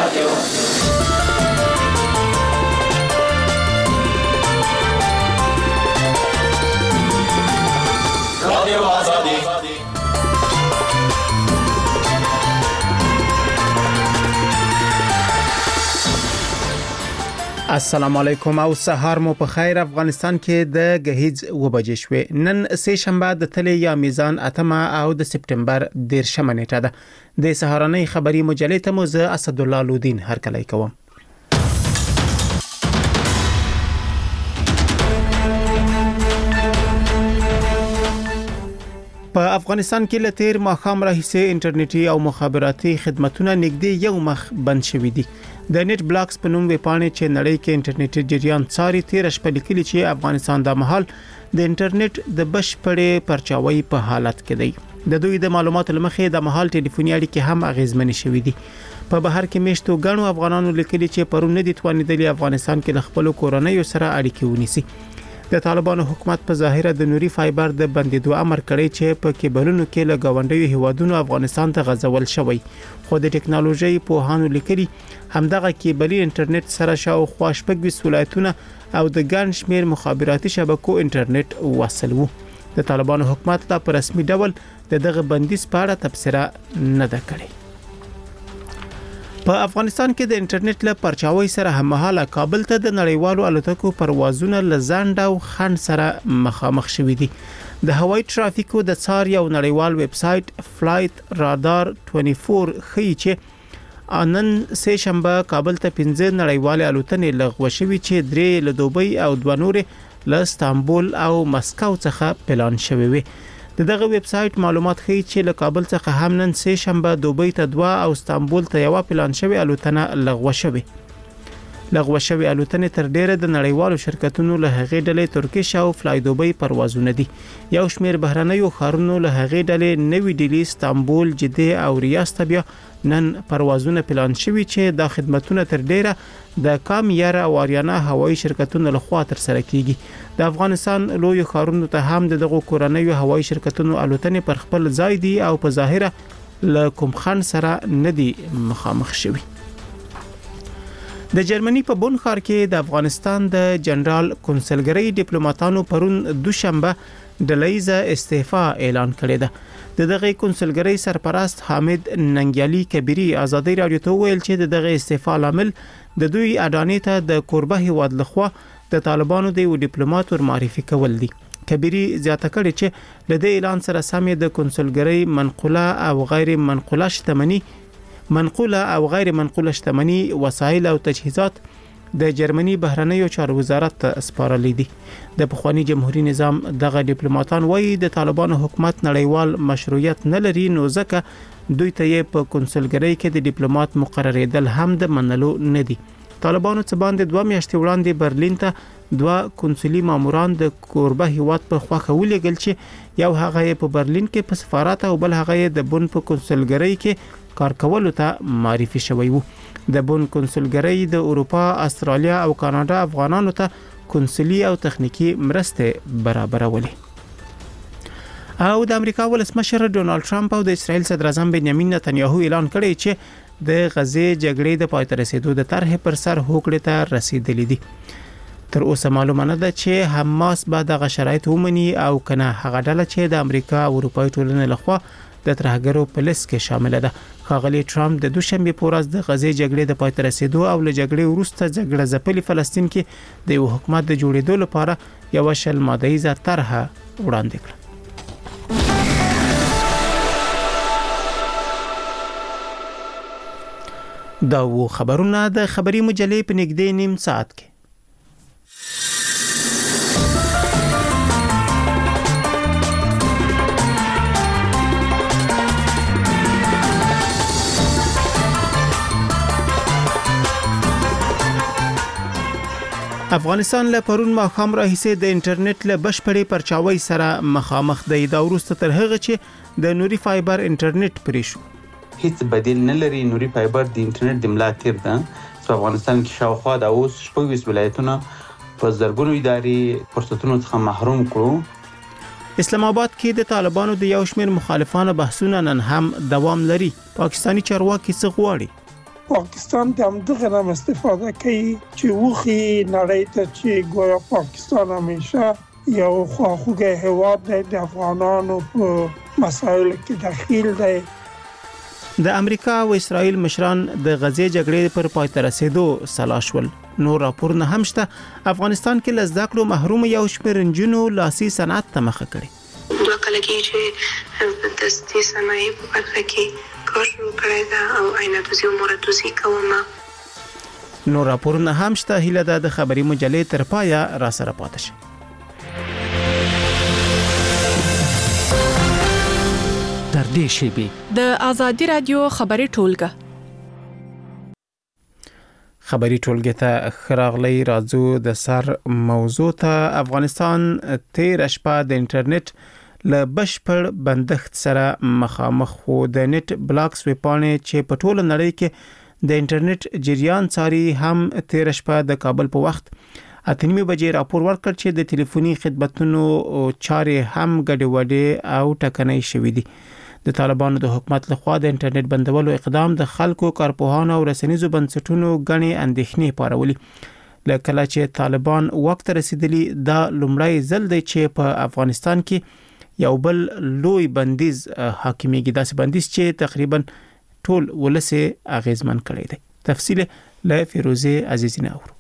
رادیو آزادی. السلام علیکم او سهار مو په خیر. افغانستان کې د غهیز وبجې شوې. نن سه شنبه د تلې یا میزان اتمه او د سپټمبر 10 نیټه ده. د سهارنۍ خبري مجلې ته مو زه اسد الله لودین هرکلی کوم. په افغانستان کې له تیر ماخام راهیسې انټرنیټي او مخابراتي خدماتونه نږدې یو مخ بند شوي دي. د نت بلاکس په نوم ویبپاڼې چې نړۍ کې انټرنیټي جریان څاري تیر شپه لیکلي چې افغانستان د مهال د انټرنیټ د بشپړې پرچاوي په حالت کې دی. د دوی د معلوماتو لمخې د مهال ټلیفوني اړیکې هم اغیزمنې شوې دي. په بهر کې میشتو غنو افغانانو لیکلي چې پرون نه دي توانیدلي افغانستان کې د خپل کورنۍ سره اړیکې ونیسي. د طالبانو حکومت په ظاهره د نوري فایبر د بندیدو امر کړی چې په کیبلونو کې له گاونډیو هیوادونو افغانستان ته غځول شوی. خو د ټکنالوژي په هانو لیکلي همدغه کیبلي انټرنیټ سره شاوخوا شپږ ولایتونه او د ګڼ شمیر مخابراتي شبکو انټرنیټ وصل وو. د طالبانو حکومت لا په رسمي ډول دغه بندیز په اړه تبصره نه ده کړې. په افغانستان کې د انټرنیټ له پرچاوي سره هممهاله کابل ته د نړیوالو الوتکو پروازونه لزاند او خند سره مخامخ شوي دي. د هوایي ترافیکو د څار یو نړیوال ویب سټ فلایټ رادار 24 ښیي چې نن سه شنبه کابل ته 15 نړیوال الوتنې لغوه شوي چې 3 له دوبۍ او 2 نورې له استانبول او مسکو څخه پلان شوي وي. دغه ویب سټ معلومات ښیي چې له کابل څخه هم نن سه شنبه دوبۍ ته 2 او استانبول ته یو پلان شوی الوتنه لغوه شوی. الوتنې تر ډیره د نړیوالو شرکتونو له هغې ډلې ترکیش او فلای دوبۍ پروازونه دي. یو شمیر بهرنیو خارونو له هغې ډلې نوې ډیلی، استانبول، جده او ریاض ته بیا نن پروازونه پلان شوي چې دا خدماتونه تر ډیره د کامیار او آریانا هوایي شرکتونو لخوا تر سره کیږي. د افغانستان لوی خارونو ته هم دغه کورنیو هوایي شرکتونو الوتنې پر خپل ځای دي او په ظاهره له کوم خان سره نه دي مخامخ شوي. د جرمني په بون ښار کې د افغانستان د جنرال کنسلګری ډیپلوماټانو پرون دوشنبه ډلهیزه استعفا اعلان کړې ده. دغه کنسلګری سرپرست حامد ننګیالي کبيري ازادي رادیو ته ویل چې دغه استعفا لامل د دوی اډانې ته د کوربه هیواد لخوا د طالبانو د ډیپلوماټ ور معرفي کول دي. کبيري زیاته کړې چې له دې اعلان سره سم د کنسلګری منقوله او غیر منقوله شتمنۍ وسایل او تجهیزات د جرمني بهرنیو چارو وزارت ته سپارلې دي. د پخوانی جمهوریت نظام دغه ډیپلوماټان وایي د طالبانو حکومت نړیوال مشروعیت نه لري، نو ځکه دوی ته په کنسلګری کې د ډیپلوماټ مقرریدل هم د منلو نه دي. طالبانو څه باندې 2 میاشتې وړاندې برلین ته 2 کنسولي ماموران د کوربه هیواد په خواخه ولېږل چې یو هغه په برلین کې په سفارت او بل هغه د بون په کنسلګری کې کار کولو ته معرفي شوی وو. د بون کنسلګری د اروپا، استرالیا او کاناډا افغانانو ته کنسولي او تخنیکی مرسته برابرولې. او د امریکا ولسمشر ډونالد ټرمپ او د اسرایل صدر اعظم بنیامین نتنیاهو اعلان کړی چې د غزې جګړې د پای ته رسیدو د طرحې پر سر هوکړې ته رسیدلې دي. تر اوسه معلومه نه ده چې حماس به دغه شرایط ومني او کنه هغه ډله چې د امریکا او اروپای ټولنې لخوا د ترهګرو په لیست کې شامل ده. ښاغلی ټرمپ د دوشنبه په ورځ د غزې جګړې د پای ته رسیدو او له جګړې وروسته جګړه ځپلي فلسطین کې د یو حکومت د جوړېدو لپاره یو شل ماده طرحه وړاندې کړه. دا و خبرونه د خبري مجلې په نږدې نیم ساعت کې. افغانستان له پرون ماخام راهیسې د انټرنیټ له بشپړې پرچاوي سره مخامخ دی. دا وروسته تر هغه چې د نوري فایبر انټرنیټ پرې شو. هیڅ بدیل نه لري. نوري فایبر د انټرنیټ د ملا تیر ده. په افغانستان کې شاوخوا د اوس 26 ولایتونه په زرګونو اداري فرصتونو څخه محروم کړو. اسلام آباد کې د طالبانو د یو شمېر مخالفانو بحثونه نن هم دوام لري. پاکستانی چارواکي څه غواړي؟ پاکستان د همدغه نه استفاده کوي چې وخی نړۍ ته چې ګویا پاکستان همیشه یو خواخوږی هیواد دی د افغانانو په مسایلو کې دخیل دی. د امریکا او اسرائیل مشران د غزې جګړې پر پای ته رسیدو سلا شول. نور راپورونه هم شته. افغانستان کې له زده کړو محروم یو شمېر نجونو لاسي صنعت ته مخه کړې. دوه کله کې چې د دستي صنایع په برخه کې کار شروع کړی ده او عیناتوزي او مراتوزي کومه. نور راپورونه هم شته. هیله ده د خبري مجلې تر پایه را سره پاتې شئ. در دې شیبي د ازادي رادیو خبري ټولګه خبري ټولګه ته خراغلی راځو. د سر موضوع ته افغانستان 13 شپه د انټرنیټ له بشپړ بندښت سره مخامخ خو د نت بلاکس ویپانې چې په ټوله نړۍ کې د انټرنیټ جریان څاري هم 13 شپه د کابل په وخت 8:30 بجې راپور ورکړ چې د ټلیفوني خدماتونو چارې هم ګډوډې او ټکنۍ شوې دي. د طالبانو د حکومت لخوا د انټرنیټ بندولو اقدام د خلکو کارپوهانو او رسنیزو بنسټونو غني اندېښنې پارولي. لکه چې طالبان وخت رسیدلی دا لومړی ځل دی چې په افغانستان کې یو بل لوی بندیز حاکمیږي. داسې بندیز چې تقریبا ټول ولسه اغیزمن کړی دی. تفصیل له فیروزه عزیزینه اورو.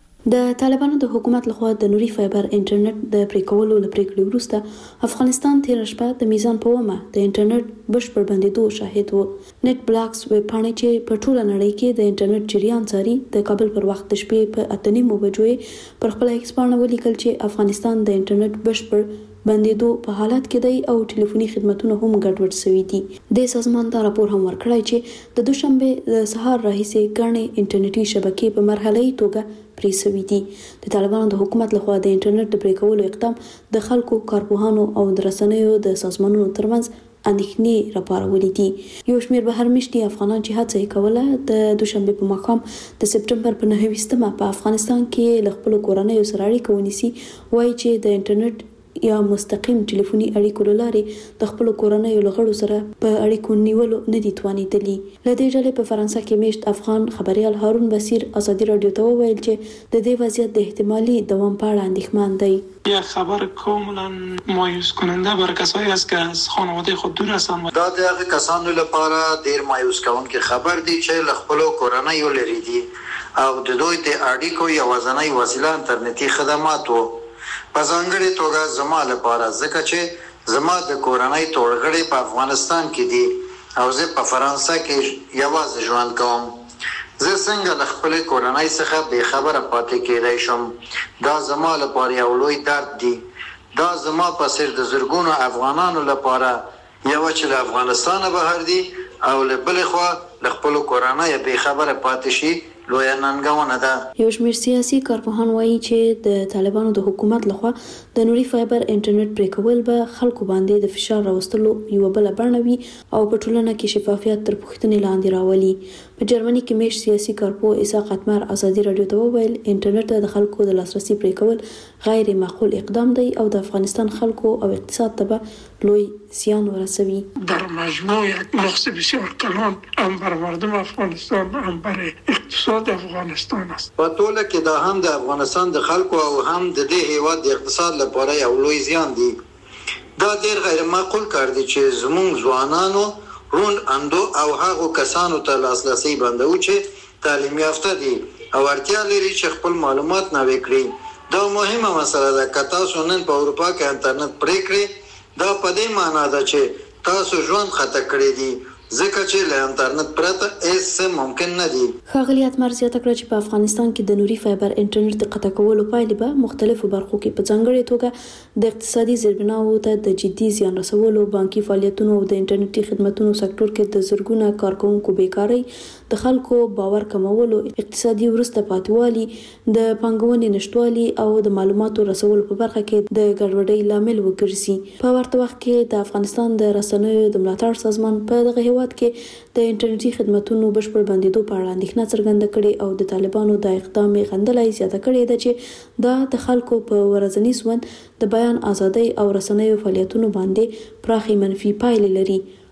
د طالبانو د حکومت لخوا د نوري فایبر انټرنیټ د پریکولو لپاره وروسته افغانستان 13 شپه د میزان په ومه د انټرنیټ بشپړ بندیدو شاهد وو. نت بلاکس ویبپاڼې چې په ټوله نړۍ کې د انټرنیټ جریان څاري د کابل پر وخت د شپې په 8:30 بجو پر خپل ایکسپانه ولیکل چې افغانستان د انټرنیټ بشپړ بندیدو په حالت کې دی او ټلیفوني خدماتونه هم ګډوډ شوي دي. د سازمان دا راپور هم ورکړی چې د دوشنبه د سهار راهیسې ګڼې انټرنیټي شبکې په مرحله‌ای توګه پرې شوي دي. د طالبانو د حکومت لخوا د انټرنیټ د پریکولو اقدام د خلکو کارپوهانو او د رسنیو د سازمانونو ترمنځ اندېښنې راپارولې دي. یو شمېر بهرمشتي افغانان چې هڅه کوله د دوشنبه په ماښام د سپټمبر په 9 په افغانستان کې له خپل کورنیو سره اړیکه ونیسي وایي چې د انټرنیټ یا مستقیم ټلیفوني اړیکو لارې د خپل کورنیو لغړو سره په اړیکو نیولو نه دي توانیدلی. لدې ډلې په فرانسه کې میشت افغان خبريال هارون بصیر ازادي رادیو ته وویل چې د دې وضعیت د احتمالي دوام په اړه اندېښمن دی. یا خبر کاملا مایوس کننده برای کسایی است که از خانواده خود دور هستند. دا د هغه کسانو لپاره ډیر مایوس کوونکی خبر دی چې له خپل کورنیو لري دي او د دوی د اړیکو یوازینی وسیله انټرنیټي خدمات وو. په ځانګړي توګه زما لپاره ځکه چې زما د کورنۍ ټولګړي په افغانستان کې دي او زه په فرانسه کې یوازې ژوند کوم. زه څنګه له خپل کورنۍ څخه بې خبره پاتې کېدای شم؟ دا زما لپاره یو لوی درد دی. دا زما په څیر د زرګونو افغانانو لپاره یو چې له افغانستانه بهر دي او له بلې خوا له خپل کورنۍ بې خبره پاتې شي لوی ننګونه ده. یو شمېر سیاسي کارپوهان وایي چې د طالبانو د حکومت لخوا د نوري فایبر انټرنیټ پریکول به خلکو باندې د فشار راوستلو یو بل بڼه وي او په ټولنه کې شفافیت تر پوښتنې لاندې راولي. په جرمني کې میش سیاسي کارپوه اسحاق اتمر ازادي رادیو ته وویل انټرنیټ د خلکو د لاسرسي پریکول غیر معقول اقدام دی او د افغانستان خلکو او اقتصاد ته به لوی زیان ورسوي. در مجموع یک نقص بسیار کلان هم بر مردم افغانستان هم بر اقتصاد افغانستان است. په ټوله کې دا هم د افغانستان د خلکو او هم د دې هیواد د اقتصاد لپاره یو لوی زیان دی. دا ډیر غیر معقول کار دی چې زموږ ځوانانو رون اندو او هغه کسانو ته لاسرسي بندو چې تعلیم یافته دي او اړتیا لري چې خپل معلومات نوي کړي. دا مهمه مسله ده که تاسو نن په اروپا کې انټرنیټ پرې کړئ دا په دې معنی ده چې تاسو ژوند خطر کړی دی ځکه چې له انټرنیټ پرته هیڅ ممکن نه دي. ښاغلي اتمر زیاته کړه چې په افغانستان کې د نوري فایبر انټرنیټ د قطع کولو پایلې به مختلفو برخو کې په ځانګړې توګه د اقتصادي زیربناوو ته د جدي زیان رسولو، بانکي فعالیتونو او د انټرنیټي خدماتو سکتور کې د زرګونه کارکونکو بیکاري، د خلکو باور کمولو، اقتصادي ورسته پاتوالي، د پانګونې نشټوالي او د معلوماتو رسولو په برخه کې د ګډوډۍ لامل وګرځي. په ورته وخت کې د افغانستان د رسنیو د ملاتړ سازمان په دغه هیواد کې د انټرنیټي خدماتونو بشپړ بندیدو په اړه اندېښنه څرګنده کړې او د طالبانو د اقدام غندلای زیاته کړې ده چې دا د خلکو په ورځني ژوند د بیان ازادۍ او رسنیو فعالیتونو باندې پراخي منفي پایلې لري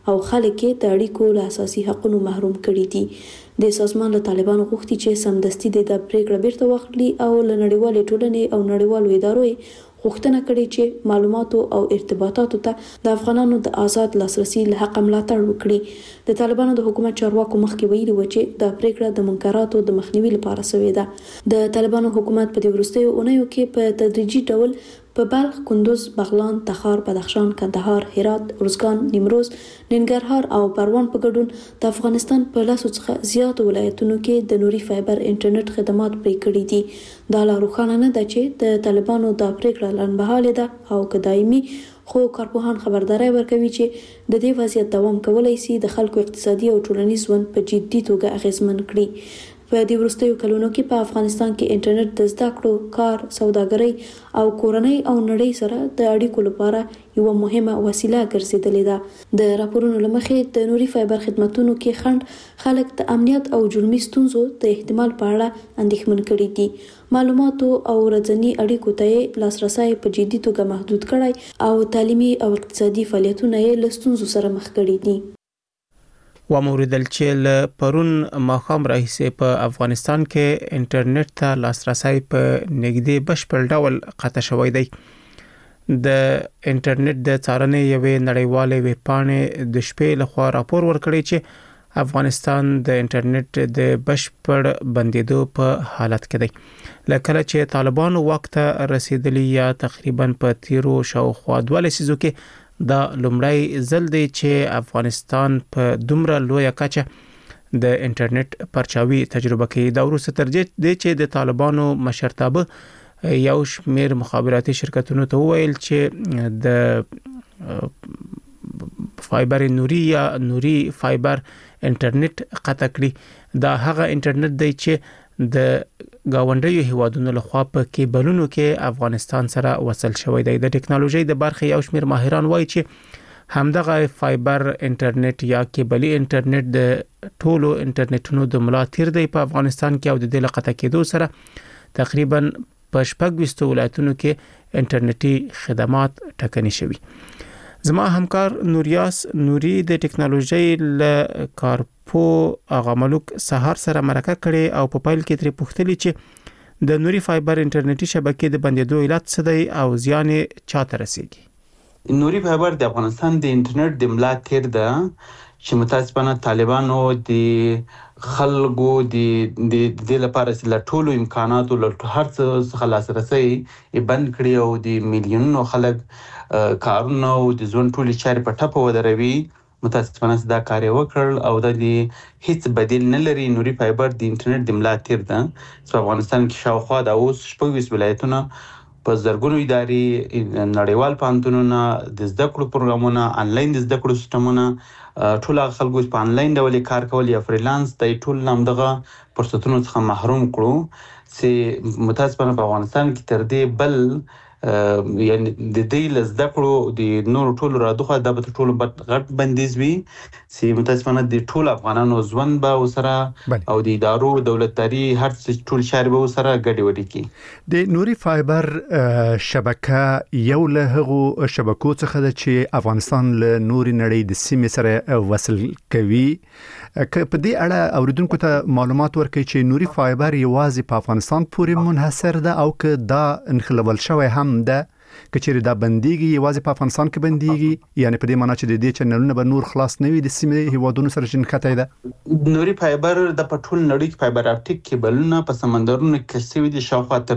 او خلک یې د اړیکو له اساسي حقوقو محروم کړي دي. د سازمان له طالبانو غوښتي چې سمدستي د پریکړه بیرته واخلي او له نړیوالې ټولنې او نړیوالو ادارو غوښتنه کړې چې معلوماتو او ارتباطاتو ته د افغانانو د آزاد لاسرسي له حق ملاتړ وکړي. د طالبانو د حکومت چارواکو مخکې ویلي و چې د پریکړه د منکراتو د مخنیوي لپاره شوې ده. د طالبانو حکومت په دې وروستیو اونیو کې په تدریجي ډول په بلخ، کندوز، بغلان، تخار، بدخشان، کندهار، هرات، ارزګان، نیمروز، ننګرهار او پروان په ګډون د افغانستان په لاسو څخه زیاتو ولایتونو کې د نوري فایبر انټرنیټ خدمات پرې کړي دي. دا لا روښانه نه ده چې د طالبانو د پریکړه لنډمهاله ده او که دایمي، خو کارپوهان خبرداري ورکوي چې د دې وضعیت دوام کولای شي د خلکو اقتصادي او ټولنیز ژوند په جدي توګه اغیزمن کړي. په دې وروستیو کلونو کې په افغانستان کې انټرنیټ د زده کړو، کار، سوداګرۍ او کورنۍ او نړۍ سره د اړیکو لپاره یو مهمه وسیله ګرځېدلې ده. د راپورونو لمخې د نوري فایبر خدماتونو کې خنډ خلک د امنیت او جرمي ستونزو د احتمال په اړه اندېښمن کړي دي. معلوماتو او ورځني اړیکو ته لاسرسي په جدي توګه محدود کړي او تعلیمي او اقتصادي فعالیتونه یې له ستونزو سره مخ کړي دي. وموریدل چې له پرون ماښام راهیسې په افغانستان کې انټرنیټ ته لاسرسي په نږدې بشپړ ډول قطع شوی دی. د انټرنیټ د څارنې یوې نړیوالې ویبپاڼې د شپې لخوا راپور ورکړی چې افغانستان د انټرنیټ د بشپړ بندیدو په حالت کې دی. لکه چې طالبانو واک ته رسیدلی یا تقریبا په تیرو شاوخوا 2 لسیزو کې دا لومړی ځل دی چې افغانستان په دومره لویه کچه د انټرنیټ پرچاوي تجربه کوي. دا وروسته تر دې چې د طالبانو مشرتابه یو شمېر مخابراتي شرکتونو ته وویل چې د فایبر نوري یا نوري فایبر انټرنیټ قطع کړي. دا هغه انټرنیټ دی چې د گاونډیو هیوادونو لخوا په کیبلونو کې افغانستان سره وصل شوی دی. د ټکنالوژي د برخې یو شمېر ماهران وایي چې همدغه فایبر انټرنیټ یا کیبلي انټرنیټ د ټولو انټرنیټونو د ملا تیر دی په افغانستان کې او د دې لقطه کېدو سره تقریبا په 26 ولایتونو کې انټرنیټي خدمات ټکني شوي. زما همکار نوریاس نوري د ټکنالوژي له کارپو اغا ملک سهار سره مرکه کړي او په پایل کې ترې پوښتنه چې د نوري فایبر انټرنیټي شبکې د بندیدو علت څه دی او زیان چاته رسیږي. نوري فایبر د افغانستان د انټرنیټ د ملا تیر ده چې متاسفانه طالبانو د خلکو د لپاره له ټولو امکاناتو له هر څه څخه لاسرسي بند کړي او د میلیونونو خلک کارونه او د ژوند ټولې چارې په ټپه ودروي. متاسفانه دا کار وکړ او د هیڅ بدیل نه لري. نوري فایبر د انټرنیټ د ملا تیر ده چې افغانستان کې شاوخوا د اوس 26 ولایتونه په زرګونو ادارې، نړیوال پوهنتونونه، د زده کړو پروګرامونه، انلاین د زده کړو سیستمونه، ټول خلکو په انلاین ډول کار کول یا فریلانس د ټول نامدغه فرصتونو څخه محروم کړو چې متاسفانه په افغانستان کې تر دې بل یعنی د دې لزده کړو د نور ټولو رادوخه د ټولو غټ بندیز وي چې متاسفانه د ټول افغانانو ژوند به وسره او د ادارو دولتداري هر څه ټول شهر به وسره ګډوډي کی. د نوري فایبر شبکه یو له هغو شبکو څخه ده چې افغانستان له نوري نړۍ د سیمې سره وصل کوي. که په دې اړه اوریدونکو ته معلومات ورکړي چې نوري فایبر یوازې په افغانستان پورې منحصر ده او که دا انخلول شوی هم ده کچېرې دا بنديږي یوازې په افغانستان کې بنديږي، یعنی په دې معنی چې د دې چنلونه به نور خلاص نه وي د سیمې هیوادونو سره شنکته ده. نوري فایبر د پټول نړۍ کې فایبر اپټیک کیبلونه په سمندرونو کې کشوي دي، شاوخوا تر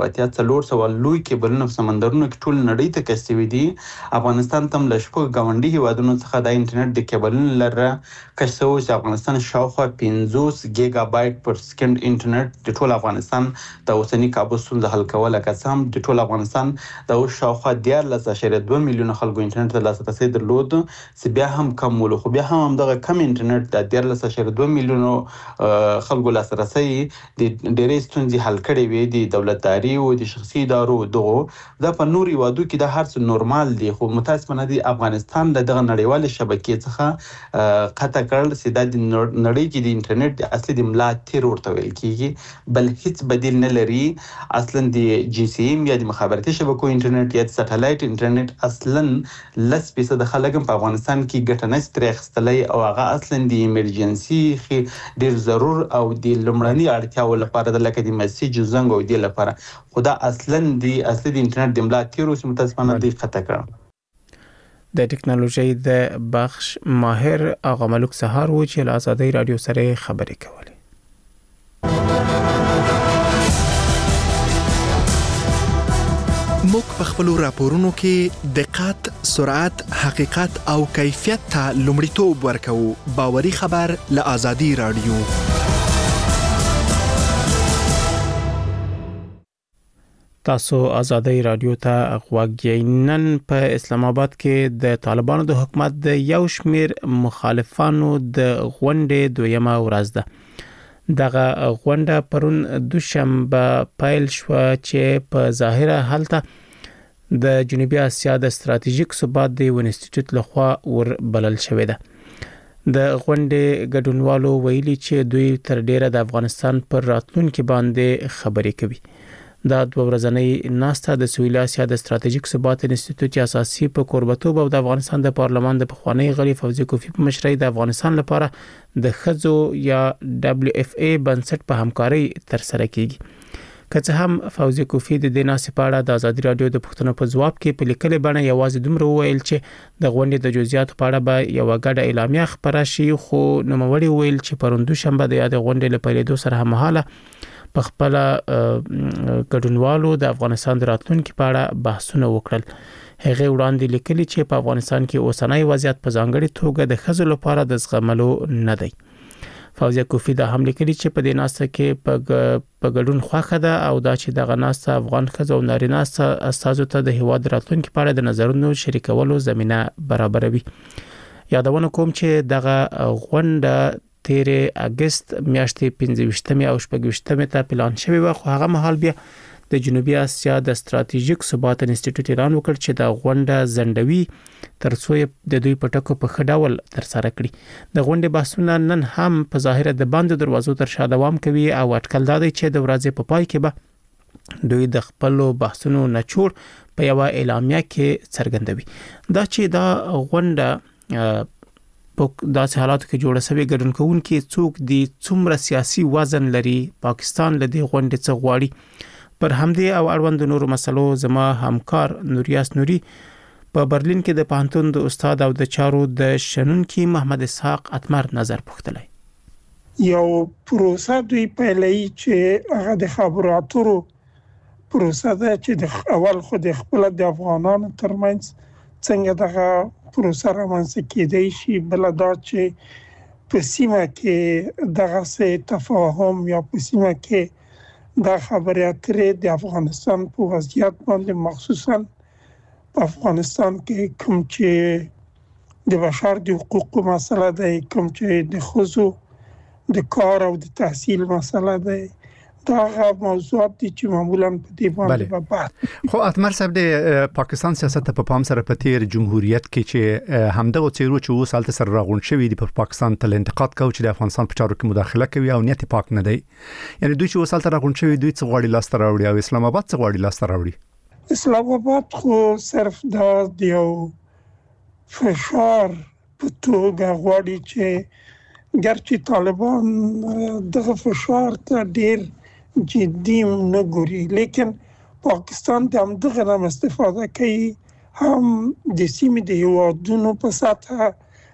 380 لوی کیبلونه په سمندرونو کې ټول نړۍ ته کشوي دي. افغانستان تم له شپږ گاونډي هیوادونو څخه د انټرنیټ د کیبلونو لره کشو چې افغانستان شاوخوا 50 گیگا بایت پر سکند انټرنیټ د ټول افغانستان د اوسنی کابو ستونزه حل کوله قسم د ټول افغانستان د شاوخوا 14.2 میلیونه خلکو انټرنیټ ته لاسرسي درلود چې بیا هم کم ولو، خو بیا هم دغه کم انټرنیټ د 14.2 میلیونه خلکو لاسرسي د ډېرې ستونزې حل کړې وي د دولتداري او د شخصي ادارو دغه د په نوري وادو کې د هر څه نورمال دي، خو متاسفانه د افغانستان دغه نړیوال شبکې څخه قطع کړل چې د نړۍ کې د انټرنیټ اصلي د ملا تیر ورته ویل کیږي، بل هیڅ بدیل نه لري. اصلا د جی سی ایم یا د مخابراتي شبکو انټرنیټ انټرنیټ یا سټلایټ انټرنیټ اصلا 10% خلک په افغانستان کې ګټه نشي ترخستلای او هغه اصلا د ایمرجنسي ډیر ضرور او د لمړني اړتیاو لپاره د لکه د میسج زنګ او د لپاره خدا اصلا د انټرنیټ د ملا تیرو سمتاسمانه دی خطا کړ د ټکنالوژي د بخش ماهر اغا ملک سهار و چې له آزادۍ رادیو سره خبرې کولې. موږ په خپل راپورونو کې دقت، سرعت، حقیقت او کیفیت ته لومړیتوب ورکوو. باوري خبر له آزادۍ رادیو. تاسو آزادۍ رادیو ته غوږی. نن په اسلام آباد کې د طالبانو د حکومت د یو شمیر مخالفانو د غونډې دویمه ورځ ده. دغه غونډه پرون دوشنبه پیل شو چې په ظاهره هلته د جنوبي اسیا د ستراتیژیک ثبات د انسټیټیوټ لخوا ور بلل شوې ده. د غونډې ګډونوالو ویلي چې دوی تر ډیره د افغانستان پر راتلونکو باندې خبرې کوي. دا د ورځنۍ ناسته د سویل اسیا د ستراتیژیک ثبات انسټیټیوټ اساسي په کوربتوب او د افغانستان د پارلمان د پخوانی غړي فوزي کوفی په مشرۍ د افغانستان لپاره د خزو یا WFA بنسټ په همکاري تر سره کیږي. که څه هم فوزي کوفی د دې ناسې په اړه د آزادۍ رادیو د پښتنو په ځواب کې په لیکلي بڼه یوازې دومره وویل چې د غونډې د جزئیاتو په اړه به یو غډه اعلامیه خبره شي، خو نوموړي ویل چې پروندو شنبه د یاد غونډې لپاره د سره هممهاله په خپل ګډونوالو د افغانستان د راتلونکو په اړه بحثونه وکړل. هغه وړاندې لیکلي چې په افغانستان کې اوسنۍ وضعیت په ځانګړي توګه د خزو لپاره د زغملو نه دی. فوزي کوفی دا هم لیکلي چې په دې ناسته کې په ګډون خوښه ده او دا چې دغه ناسته افغان خزو او نارینه استازو ته د هیواد راتلونکو په اړه د نظرونو شریکولو زمينه برابروي. یادونه کوم چې دغه غونډه تیر اگست میاشتې 15 او 16 ته پلان شوی و، خو هغه مهال بیا د جنوبي اسیا د ستراتیژیک ثبات انسټیټیوټ اعلان وکړ چې د غونډه زندوی ترڅو د دوی پټکو په خډاول تر سره کړي. د غونډې بحثونه نن هم په ظاهر د باندې دروازو تر شا دوام کوي او اټکل دا دی چې د ورځې په پای کې به دوی د خپل بحثونو نچوړ په یو اعلامیه کې څرګندوي. دا چې دا غونډه په داسې حالاتو کې جوړه شوې ګډونکوونکي څوک دي، څومره سیاسي وزن لري، پاکستان له دې غونډې څخه غواړي. پر همدې او اړوند نورو مسلو زما همکار نوریاس نوري په برلین کې د پانتون د استاد او د چارو د شنونکي محمد اسحاق اتمر نظر پوښتلی. یو پروسه دوی پیلای چې هغه د خبرو اترو پروسه ده چې د اول خو د خپل د افغانانو ترمنځ څنګه دغه پروسه رامنځته کېدای شي، بل دا چې په سیمه کې دغه څه تفاهم یا په سیمه کې د خبرې اترې د افغانستان په وضعیت باندې مخصوصا په افغانستان کې کوم چې د بشر د حقوقو مسله ده، کوم چې د خزو د کار او د تحصیل مسله ده، دا موضوعات دي چې معمولا په دې باندې بعد خو اتمر صاحب د پاکستان سیاست په پام سره په تیر جمهوریت کې چې همدغه چیرو چې وسالت سره راغون شوی دی په پاکستان تل انتقاد کوي چې د افغانستان په چارو کې مداخله کوي او نیت پاک نه دی. یعنی دوی چې وسالت راغون شوی دوی څه غواړي لاس ته راوړي او اسلام آباد څه غواړي لاس ته راوړي. اسلام آباد خو صرف د یو فشار په توګه غواړي چې ګرچې طالبان دغه فشار ته ډیر جدي نه ګوري، لیکن پاکستان د همدغه نه استفاده کوي، هم د سیمې د هیوادونو په سطح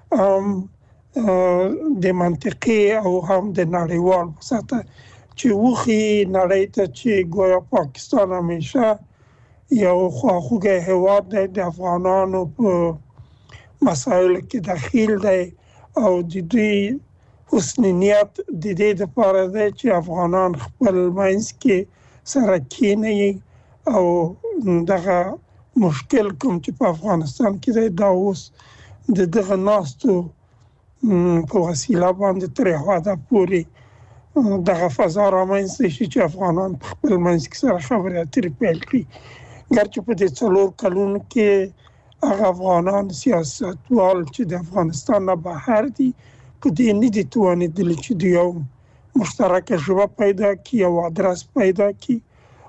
د منطقي او هم د نړیوال په سطح چې وخی نړۍ ته چې ګویا پاکستان همیشه یو خواخوږی هیواد دی، د افغانانو په مسایلو کې دخیل دی او د دوی حسن نیت د دې لپاره دی چې افغانان خپل منځ کې سره کیني او دغه مشکل کوم چې په افغانستان کې دی دا اوس دغه ناستو په وسیله باندې تر هغه پورې دغه فضا رامنځته شي چې افغانان په خپل منځ کې سره خبرې اترې پیل کړي. ګرچې په دې 4 کلونو کې هغه افغانان سیاستوال چې د افغانستان نه بهر دي په دې نه دي توانېدلي چې د یو مشترکه ژبه پیدا کړي او ادرس پیدا کړي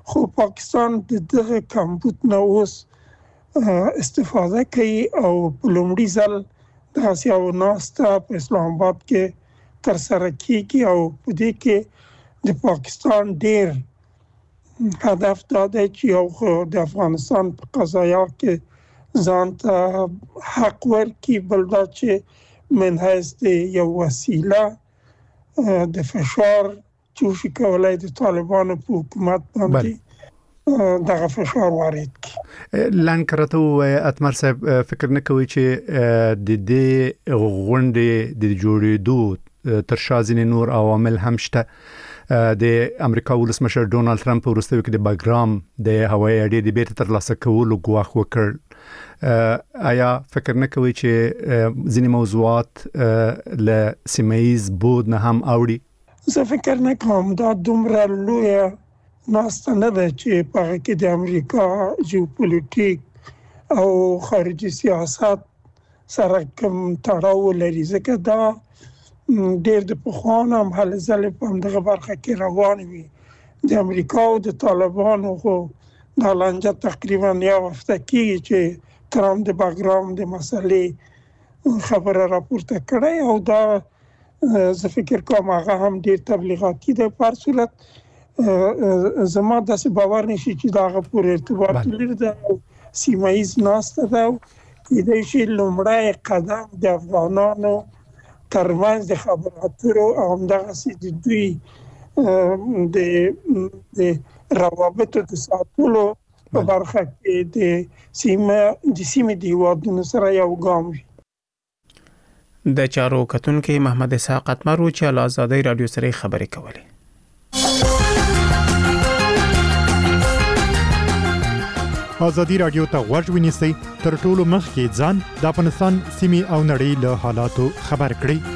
خو پاکستان دغه کمبود نه اوس استفاده کوي او په لومړي ځل د اسیاو ناسته په اسلام آباد کې تر سره کیږي او په دې کې د پاکستان ډیر هدف دا دی چې یو د افغانستان په قضایا کې ځان ته حق ورکړي، بل دا چې منحیث د یو وسیله د فشار چې شي کولای د طالبانو په حکومت باندې دغه فشار وارد کی. لان کرته اتمر صاحب فکر نه کوي چې د دې غونډې د جوړېدو تر شازین نور عوامل هم شته. د امریکا ولسمشر ډونالد ترامپ ورسته کې د باګرام د هوایي اډې د بیرته ترلاسه کولو غواخ وکړ. آیا فکر نه کوي چې ځینې موضوعات له سیمایز بود نه هم اوړي؟ زه فکر نه کوم دا دومره لویه ناسته نه ده چې په هغه کې د امریکا جیوپولیټیک او خارجي سیاست سره کوم تړاو لري، ځکه دا ډېر د پخوانه هم هلې ځلې په همدغه برخه کې روان وي. د امریکا او د طالبانو خو دا لانجه تقریبا یو هفته کېږي چې ترامپ د باګرام د مسلې خبره راپورته کړې او دا زه فکر کوم هغه هم ډېر تبلیغاتي ده. په هر صورت زما داسې باور نشي چې دا غو پورې ارتباط لري د سیمایز ناسته ده. کېدای شي لومړی قدم د افغانانو ترمنځ د خبرو اترو او همدغسې د دوی د روابطو د ساتلو په برخه کې د سیمې د هیوادونو سره یو ګام وي. د چارو کتونکي محمد اسحاق اتمر چې له آزادۍ رادیو سره خبرې کولې. آزادی رادیو ته غوږ ونیسئ، تر ټولو مخکې ځان د افغانستان سیمې او نړۍ له حالاتو خبر کړئ.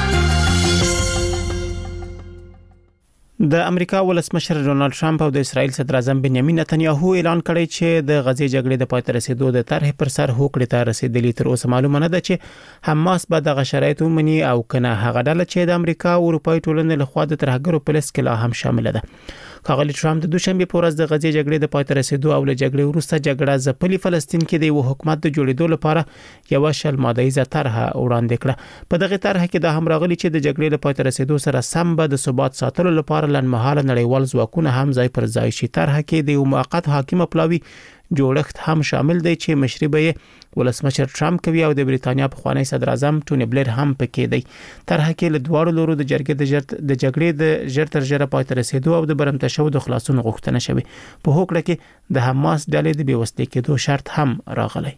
د امریکا ولسمشر ډونالد ټرمپ او د اسرایل صدر اعظم بنیامین نتنیاهو اعلان کړی چې د غزې جګړې د پای ته رسیدو د طرح پر سر هوکړې ته رسیدلی. تر اوسه معلومه نه ده چې حماس به دغه شرایط ومني او کنه هغه ډله چې د امریکا او اروپای ټولنې لخوا د ترهګرو په لیست کې لا هم شامل ده. ښاغلي ټرمپ د دوشنبه په ورځ د غزې جګړې د پای ته رسیدو او له جګړې وروسته جګړه ځپلي فلسطین کې د یو حکومت د جوړېدو لپاره یو شل ماده طرح وړاندې کړه. په دغه طرح کې د هم راغلي چې د جګړې له پای ته رسیدو سره سم به د ثبات ساتلو لپاره لنډمهاله نړیوال ځواکونه هم ځای پر ځای شي. طرح کې د یو موقت حاکم پلاوي جوړښت هم شامل دی چې مشري به ولسمشر ټرمپ کوي او د بریتانیا پخوانی صدر اعظم ټونی بلیر هم پکې دی. طرح کې له دواړو لورو د جګړې د ژر تر ژره پای ته رسیدو او د برمته شو د خلاصون غوښتنه شوه. په هوکړه کې د حماس ډلې د بیوستۍ کېدو شرط هم راغلی.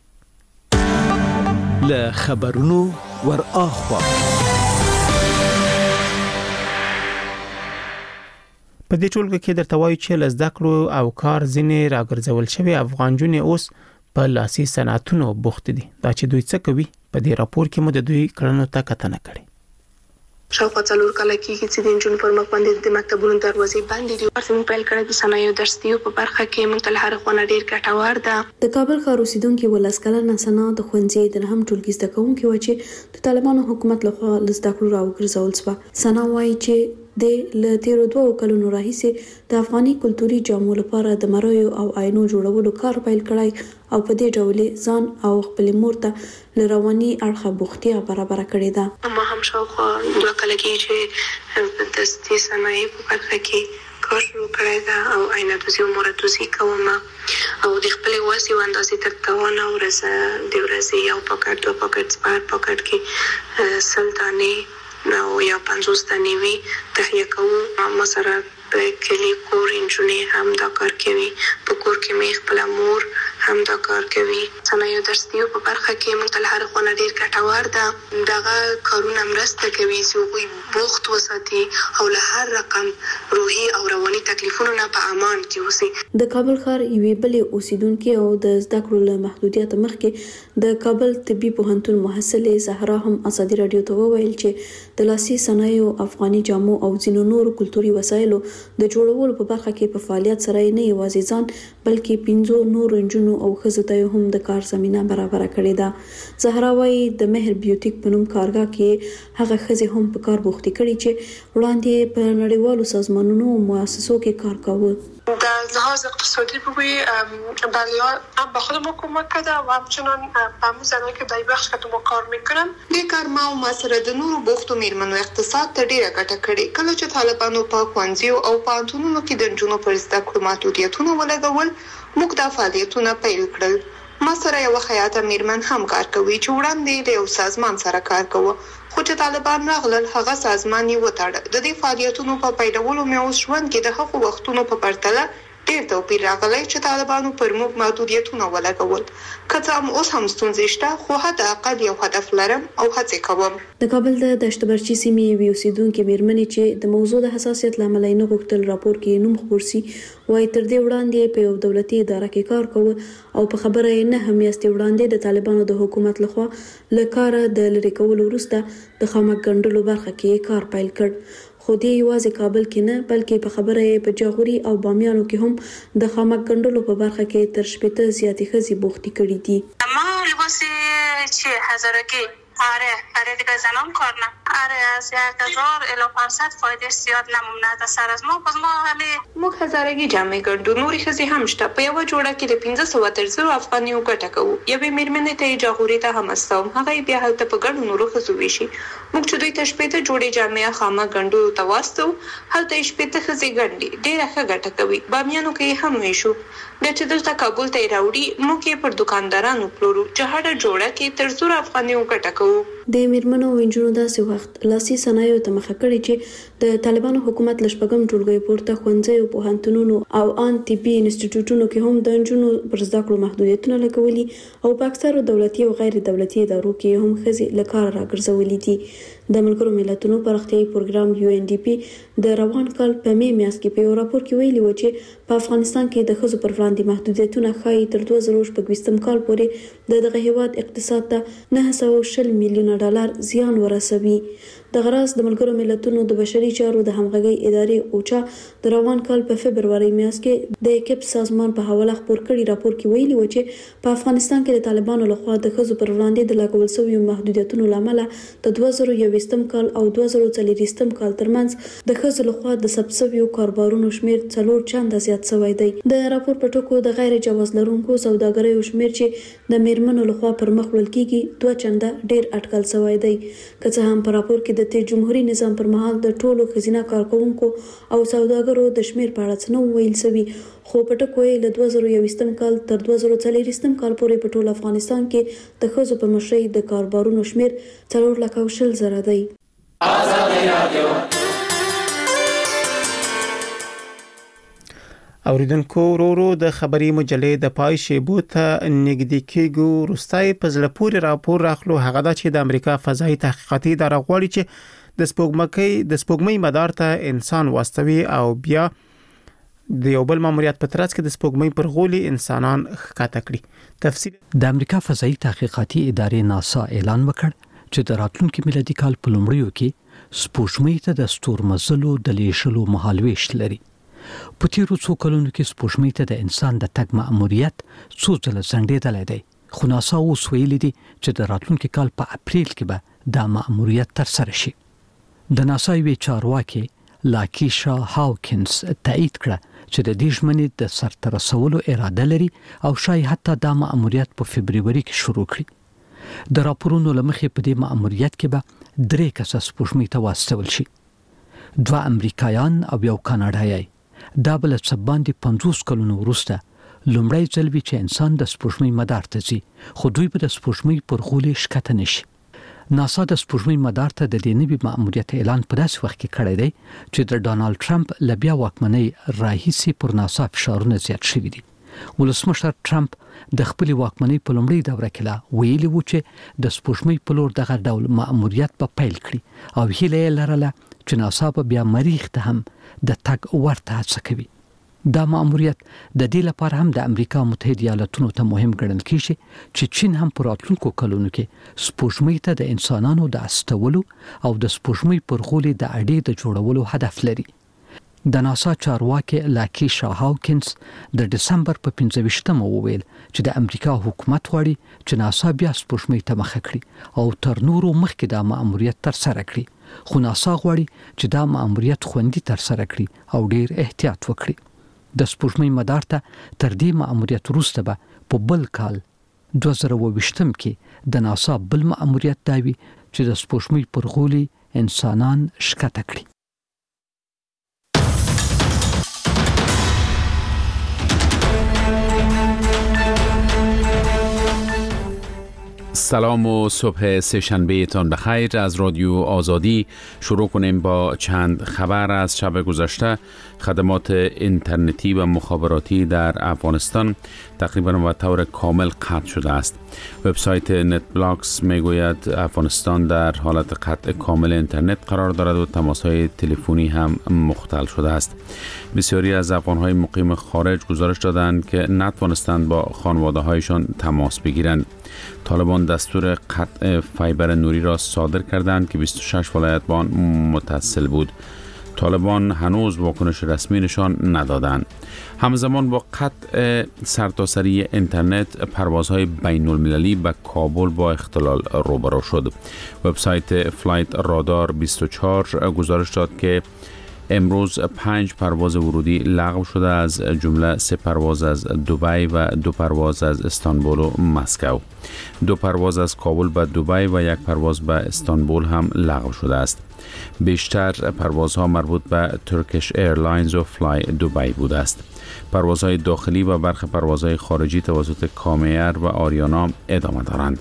له خبرونو ور اخوا په دې ټولګه کې درته وایي چې لزده کړو او کار ځینې راګرځول شوی افغان جونې اوس په لاسي صنعتونو بوخت دي. دا چې دوی څه کوي په دې راپور کې مو د دوی کړنو ته کتنه کړې. شاوخوا 4 کاله کېږي چې د نجونو پر مخ باندې د مکتبونو دروازې بندې دي. ورته پیل کړی د صنایعو درسیو په برخه کې موږ ته هر خونه ډیر ګټور ده. د کابل ښار اوسیدونکو ولس کلنه سنا د ښوونځي د هم ټولګي زده کوونکو و چې د طالبانو حکومت لخوا لزده کړو راوګرځول شو. سنا وایي چې د ل تیرو 2 کلونو راهیسې د افغاني کلتوري جامو لپاره د مرویو او آینو جوړولو کار پیل کړی او په دې ډول ځان او خپل مور ته لرواني اړخه بوختیا برابر کړې ده. ما هم شاوخوا 2 کال کې چې د دستي صنایع په برخه کې کار شروع کړی ده او آینه دوزي او مراتوزي کوم او د خپل واسي اندازې تر توانه ورسه د ورځې یو پاکټ 2 پاکټ سپار پاکټ کې سلطاني نو یا 50 دانې وي تهیه کوو. ما سره په کلی کور انجونې هم دا کار کوي، په کور کې مې خپل مور هم دا کار کوي. صنایع درسیو په برخه کې موږ ته هر خونه ډیر ګټور ده. دغه کارونه مرسته کوي چې دوی بوخت وساتي او له هر رقم روحي او رواني تکلیفونو نه په امان کې اوسي. د کابل ښار یوې بلې اوسیدونکو او د زده کړو له محدودیت مخکې د کابل طبي پوهنتون محصله زهرا هم آزادي رادیو ته وویل چې د لاسي صنایعو افغاني جامو او ځینو نورو کلتوري وسایلو د جوړولو په برخه کې په فعالیت سره نه یوازې ځان بلکې 5 نور انجونو میرمنو او ښځو ته هم د کار زمينه برابر کړې ده. زهرا وايي د مهر بیوټیک په نوم کارګاه کې هغه ښځې هم په کار بوختي کړي چې وړاندې په نړیوالو سازمانونو او مؤسسو کې کار کاوه. در لحاظ اقتصادی بگویی بله هم به خود ما کمک کرده و همچنان به همون زنایی که در بخش که ما کار میکنم د کارما او مسره د نورو بوختو میرمنو اقتصاد ته ډیره ګټه کړې. کله چې طالبانو په ښوونځیو او پوهنتونونو کې د نجونو پر زده کړو محدودیتونه ولګول، موږ دا فعالیتونه پیل کړل. ما سره یو خیاطه میرمن هم کار کوي چې وړاندې د یو سازمان سره کار کوي، خو چې طالبان راغلل هغه سازمان یې وتاړه. د دې فعالیتونو په پیلولو مې اوس ژوند کې د هغو وختونو په پرتله ډېر توپیر راغلی چې طالبانو پر موږ محدودیتونه ولګول. که څه هم اوس هم ستونزې شته، خو حتی اقل یو هدف لرم او هڅې کوم. د کابل د دشت برچي سیمې یوې اوسیدونکې میرمنې چې د موضوع د حساسیت له امله نه غوښتل راپور کې نوم خپور سي، وايي تر دې وړاندې په یو دولتي اداره کې کار کوه او په خبره یې نه هم میاشتې وړاندې د طالبانو د حکومت لخوا له کاره د لرې کولو وروسته د خامک ګنډلو برخه کې کار پیل کړ. خو دې یوازې کابل کې نه بلکې په خبره یې په جاغوري او بامیانو کې هم د خامک ګنډلو په برخه کې تر 80 زیاتې ښځې بوختي کړي دي. ما لباس چه هزارگی برای دیگه زنان کار نه. از 1000 الی 500 فایده زیاد نمونه در سر از ما. پس ما موږ هزارګي جامې ګنډو، نورې ښځې هم شته. په یوه جوړه کې د 1500 تر 1000 افغانیو ګټه کوو. یوې میرمنې ته یې جاغوري ته هم استوم، هغه یې بیا هلته په ګڼو نورو ښځو ویشي. موږ چې دوی ته 80 جوړې جامې خامه ګنډو ته واستو، هلته یې 80 ښځې ګنډي، ډېره ښه ګټه کوي. بامیانو کې یې هم ویشو. بیا چې دلته کابل ته یې راوړي، موږ یې پر دکاندارانو پلورو چې هره جوړه کې تر 1000 افغانیو ګټه کوو. د میرمنو او نجونو داسې وخت لاسي صنایعو ته مخه کړې چې د طالبانو حکومت له شپږم ټولګي پورته ښوونځیو، پوهنتونونو او ان طبي انسټیټیوټونو کې هم د نجونو پر زده کړو محدودیتونه لګولي او په اکثرو دولتي او غیر دولتي ادارو کې هم ښځې له کاره راګرځولي دي. د ملګرو ملتونو پراختیایي پروګرام UNDP د روان کال په می میاشت کې په یو راپور کې ویلي و چې په افغانستان کې د ښځو پر وړاندې محدودیتونه ښایي تر 2026 کال پورې د دغه هیواد اقتصاد ته 920 میلیونه ډالر زیان ورسوي. د غراس د ملګرو ملتونو د بشري چارو د همغږي ادارې اوچا د روان کال په فبرवरी میاشت کې د کپ سازمان په حواله خپور کړي راپور کې ویلي و چې په افغانستان کې د طالبانو لخوا د ښځو پر وړاندې د لګول شویو محدودیتونو لامل د 2021 کال او 2024 کال ترمنځ د ښځو لخوا د سبسیډیو کاروبارونو شمیر 4 چنده زیات شوی دی. د راپور په ټکو د غیر جواز لرونکو سوداګریو شمیر چې د میرمنو لخوا پر مخ وړل کیږي 2 چنده ډیر اټکل شوی دی. که څه هم په راپور کې د جمهوریت نظام پر مهال د ټولو ښځینه کارکونکو او سوداګرو د شمیر په اړه څه نه ویل شوی، خو په ټکو یې له 2021 کال تر 2024 کال پورې په ټول افغانستان کې د ښځو په مشرۍ د کاروبارونو شمیر 4,20,000 دی. آزادی رادیو اوریدونکو ورو د خبري مجلې د پای شیبو ته نږدې کېږو. روستای په زړه پورې راپور راخلو هغه دا چې د امریکا فضایي تحقیقاتي اداره غواړي چې د سپوږمۍ مدار ته انسان واستوي او بیا د یو بل ماموریت په ترڅ کې د سپوږمۍ پر غولي انسانان ښکته کړي. تفصیل د امریکا فضایي تحقیقاتي ادارې ناسا اعلان وکړ چې د راتلونکي میلادي کال په لومړیو کې سپوږمۍ ته د ستورمزلو د لیږلو مهالويش لري. په تیرو څو کلونو کې سپوږمۍ ته د انسان د تګ مأموریت څو ځله ځنډېدلی دی، خو ناسا اوس ویلي دي چې د راتلونکي کال په اپریل کې به دا مأموریت ترسره شي. د ناسا یوې چارواکې لاکیشا هاوکینز تایید کړه چې د دې ژمنې د سرته رسولو اراده لري او شاید حتی دا مأموریت په فبرवरी کې شروع کړي. د راپورونو له مخې په دې مأموریت کې به 3 کسه سپوږمۍ ته واستول شي، 2 امریکایان او یو کاناډایی. دا بل څه باندې 50 کلونو وروسته لومړی ځل وی چې انسان د سپوږمۍ مدار ته ځي، خو دوی به د سپوږمۍ پر غولي ښکته نشي. ناسا د سپوږمۍ مدار ته د دې نوي مأموریت اعلان په داسې وخت کې کړی دی چې د ډانالد ټرمپ له بیا واکمنۍ راهیسې پر ناسا فشارونه زیات شوي دي. ولسمشر ټرمپ د خپل واکمنۍ په لومړۍ دوره کې لا ویلي و چې د سپوږمۍ په لور دغه ډول مأموریت به پیل کړي او هیله یې لرله چې ناسا به بیا مریخ ته هم د تګ ورته هڅه کوي. دا مأموریت د دې لپاره هم د امریکا متحده ایالاتونو ته مهم ګڼل کیږي چې چین هم په راتلونکو کلونو کې سپوږمۍ ته د انسانانو د استولو او د سپوږمۍ پر غولي د اډې د جوړولو هدف لري. د ناسا چارواکي لاکیشا هاوکینز د دسمبر په 15مه وویل چې د امریکا حکومت غواړي چې ناسا بیا سپوږمۍ ته مخه کړي او تر نورو مخکې دا مأموریت ترسره کړي، خو ناسا غواړي چې دا مأموریت خوندي ترسره کړي او ډیر احتیاط وکړي. د سپوږمۍ مدار ته تر دې مأموریت وروسته به په بل کال 2020 کې د ناسا بل مأموریت داوي چې د سپوږمۍ پر غولي انسانان ښکته کړي. سلام و صبح سه‌شنبه تان بخیر. از رادیو آزادی شروع کنیم با چند خبر از شب گذشته. خدمات اینترنتی و مخابراتی در افغانستان تقریبا به طور کامل قطع شده است. وبسایت نت بلاکس میگوید افغانستان در حالت قطع کامل اینترنت قرار دارد و تماس‌های تلفنی هم مختل شده است. بسیاری از افغان‌های مقیم خارج گزارش دادند که نتوانستند با خانواده‌هایشان تماس بگیرند. طالبان دستور قطع فایبر نوری را صادر کردند که 26 ولایت با آن متصل بود. طالبان هنوز واکنش رسمی نشان ندادند. همزمان با قطع سرتاسری اینترنت پروازهای بین المللی به کابل با اختلال روبرو شد. وبسایت فلایت رادار 24 گزارش داد که امروز 5 پرواز ورودی لغو شده، از جمله 3 پرواز از دبی و 2 پرواز از استانبول و مسکو. 2 پرواز از کابل به دبی و 1 پرواز به استانبول هم لغو شده است. بیشتر پروازها مربوط به ترکیش ایرلاینز و فلای دبی بوده است. پروازهای داخلی و برخی پروازهای خارجی توسط کامیر و آریانا ادامه دارند.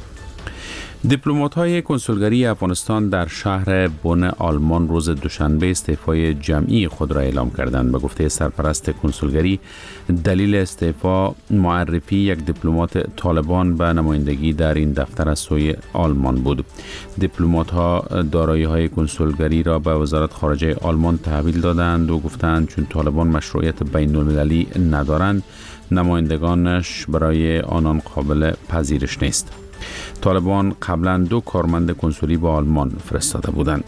دیپلمات‌های کنسولگری افغانستان در شهر بن آلمان روز دوشنبه استعفای جمعی خود را اعلام کردند. به گفته سرپرست کنسولگری دلیل استعفا معرفی یک دیپلمات طالبان به نمایندگی در این دفتر از سوی آلمان بود. دیپلمات‌ها دارایی‌های کنسولگری را به وزارت خارجه آلمان تحویل دادند و گفتند چون طالبان مشروعیت بین‌المللی ندارند نمایندگانش برای آنان قابل پذیرش نیست. طالبان قبلا 2 کارمند کنسولی به آلمان فرستاده بودند.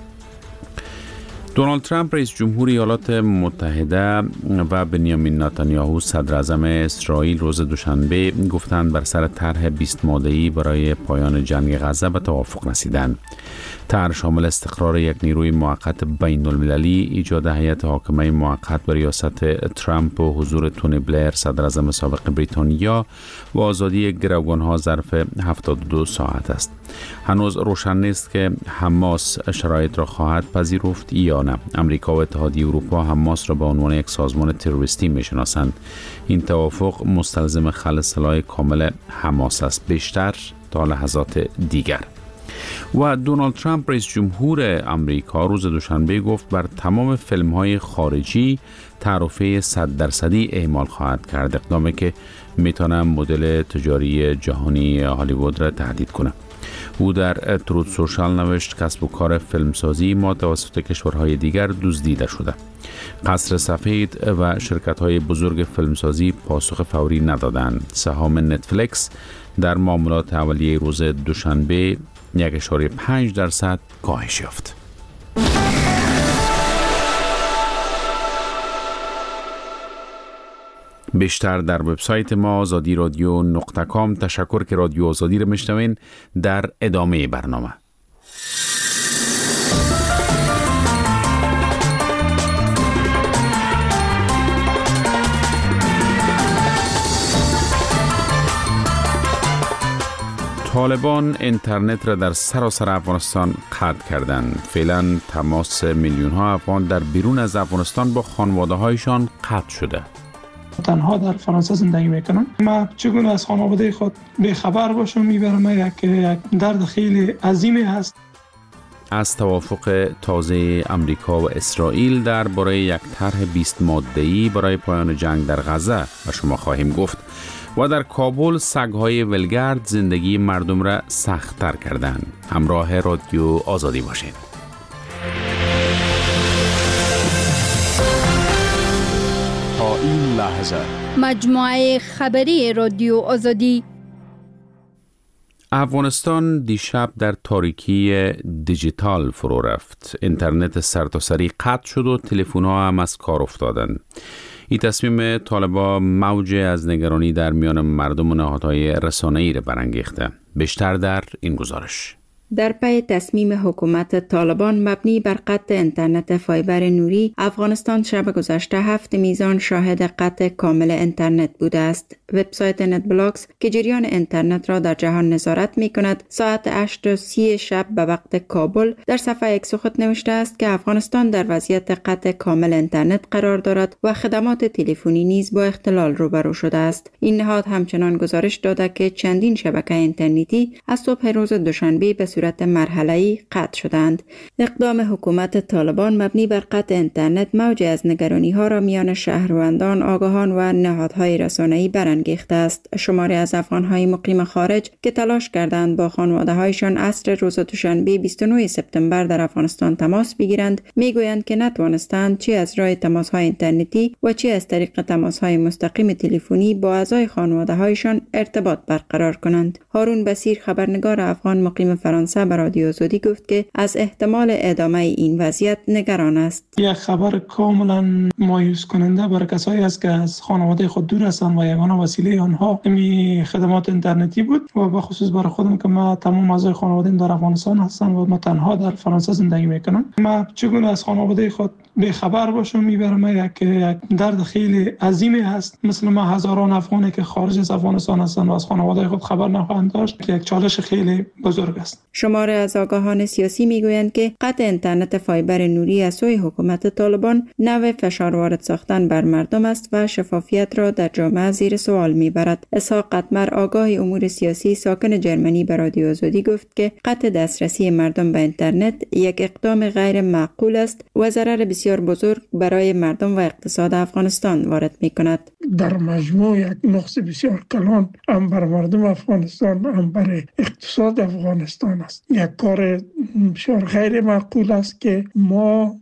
دونالد ترامپ رئیس جمهور ایالات متحده و بنیامین نتانیاهو صدر اعظم اسرائیل روز دوشنبه گفتند بر سر طرح 20 ماده‌ای برای پایان جنگ غزه به توافق رسیدند. طرح شامل استقرار یک نیروی موقت بین المللی، ایجاد هیئت حاکمه موقت به ریاست ترامپ و حضور تونی بلیر صدر اعظم سابق بریتانیا و آزادی گروگان‌ها ظرف 72 ساعت است. هنوز روشن نیست که حماس شرایط را خواهد پذیرفت یا نه. امریکا و اتحادیه اروپا حماس را به عنوان یک سازمان تروریستی میشناسند. این توافق مستلزم خلع سلاح کامل حماس است، بیشتر تا لحظات دیگر. و دونالد ترامپ رئیس جمهور آمریکا روز دوشنبه گفت بر تمام فیلم‌های خارجی تعرفه 100% اعمال خواهد کرد، اقدامی که میتونه مدل تجاری جهانی هالیوود را تهدید کنه. او در تروت سوشال نوشت کسب و کار فیلمسازی ما توسط کشورهای دیگر دزدیده شده. قصر سفید و شرکت‌های بزرگ فیلمسازی پاسخ فوری ندادند. سهام نتفلیکس در معاملات اولیه روز دوشنبه 1.5% کاهش یافت. بیشتر در وبسایت ما azadiradyo.com. تشکر که رادیو آزادی را میشنوین. در ادامه برنامه طالبان اینترنت را در سراسر افغانستان قطع کردند. فعلا تماس میلیون ها افغان در بیرون از افغانستان با خانواده هایشان قطع شده. تنها در فرانسه زندگی میکنم. ما چگونه از خانواده خود بیخبر باشم میبرم یک درد خیلی عظیمی هست. از توافق تازه امریکا و اسرائیل درباره یک طرح 20 ماده‌ای برای پایان جنگ در غزه و شما خواهیم گفت. و در کابل سگ‌های ولگرد زندگی مردم را سخت‌تر کردند. همراه رادیو آزادی باشید. تا این لحظه مجموعه خبری رادیو آزادی. افغانستان دیشب در تاریکی دیجیتال فرو رفت. اینترنت سرتاسری قطع شد و تلفن‌ها هم از کار افتادند. این تصمیم طالبان موج از نگرانی در میان مردم و نهادهای رسانه‌ای را برانگیخته. بیشتر در این گزارش. در پی تصمیم حکومت طالبان مبنی بر قطع اینترنت فایبر نوری، افغانستان شب گذشته 7 میزان شاهد قطع کامل اینترنت بوده است. وبسایت نت بلاکس که جریان اینترنت را در جهان نظارت می کند، ساعت 8:30 شب به وقت کابل در صفحه اکس خود نوشته است که افغانستان در وضعیت قطع کامل اینترنت قرار دارد و خدمات تلفنی نیز با اختلال روبرو شده است. این نهاد همچنان گزارش داده که چندین شبکه اینترنتی از صبح روز دوشنبه به صورت مرحله‌ای قطع شدند. اقدام حکومت طالبان مبنی بر قطع اینترنت موج از نگرانی‌ها را میان شهروندان، آگاهان و نهادهای رسانه‌ای برانگیخته است. شماری از افغان‌های مقیم خارج که تلاش کردند با خانواده‌هایشان عصر روز دوشنبه 29 سپتامبر در افغانستان تماس بگیرند، میگویند که نتوانستند چه از راه تماس‌های اینترنتی و چه از طریق تماس‌های مستقیم تلفنی با اعضای خانواده‌هایشان ارتباط برقرار کنند. هارون بصیر، خبرنگار افغان مقیم فرانسه، به رادیو آزادی گفت که از احتمال ادامه این وضعیت نگران است. یک خبر کاملا مایوس کننده برای کسایی است که از خانواده خود دور هستند و یگانه وسیله آنها همین خدمات اینترنتی بود و به خصوص برای خودم که ما تمام اعضای خانواده‌ام در افغانستان هستم و ما تنها در فرانسه زندگی میکنم. ما چگونه از خانواده خود به خبر باشم میبرم یک درد خیلی عظیمی است. مثل ما هزاران افغانی که خارج از افغانستان هستند و از خانواده خود خبر نخواهند داشت که یک چالش خیلی بزرگ است. شماره از آگاهان سیاسی میگویند که قطع اینترنت فایبر نوری از سوی حکومت طالبان نوع فشار وارد ساختن بر مردم است و شفافیت را در جامعه زیر سوال میبرد. اسحاق قطمر، آگاه امور سیاسی ساکن جرمنی، به رادیو آزادی گفت که قطع دسترسی مردم به اینترنت یک اقدام غیر معقول است و ضرر بسیار بزرگ برای مردم و اقتصاد افغانستان وارد میکند. در مجموع یک نقص بسیار کلان هم بر مردم افغانستان هم بر اقتصاد افغانستان است. یک کار بسیار غیر معقول است که ما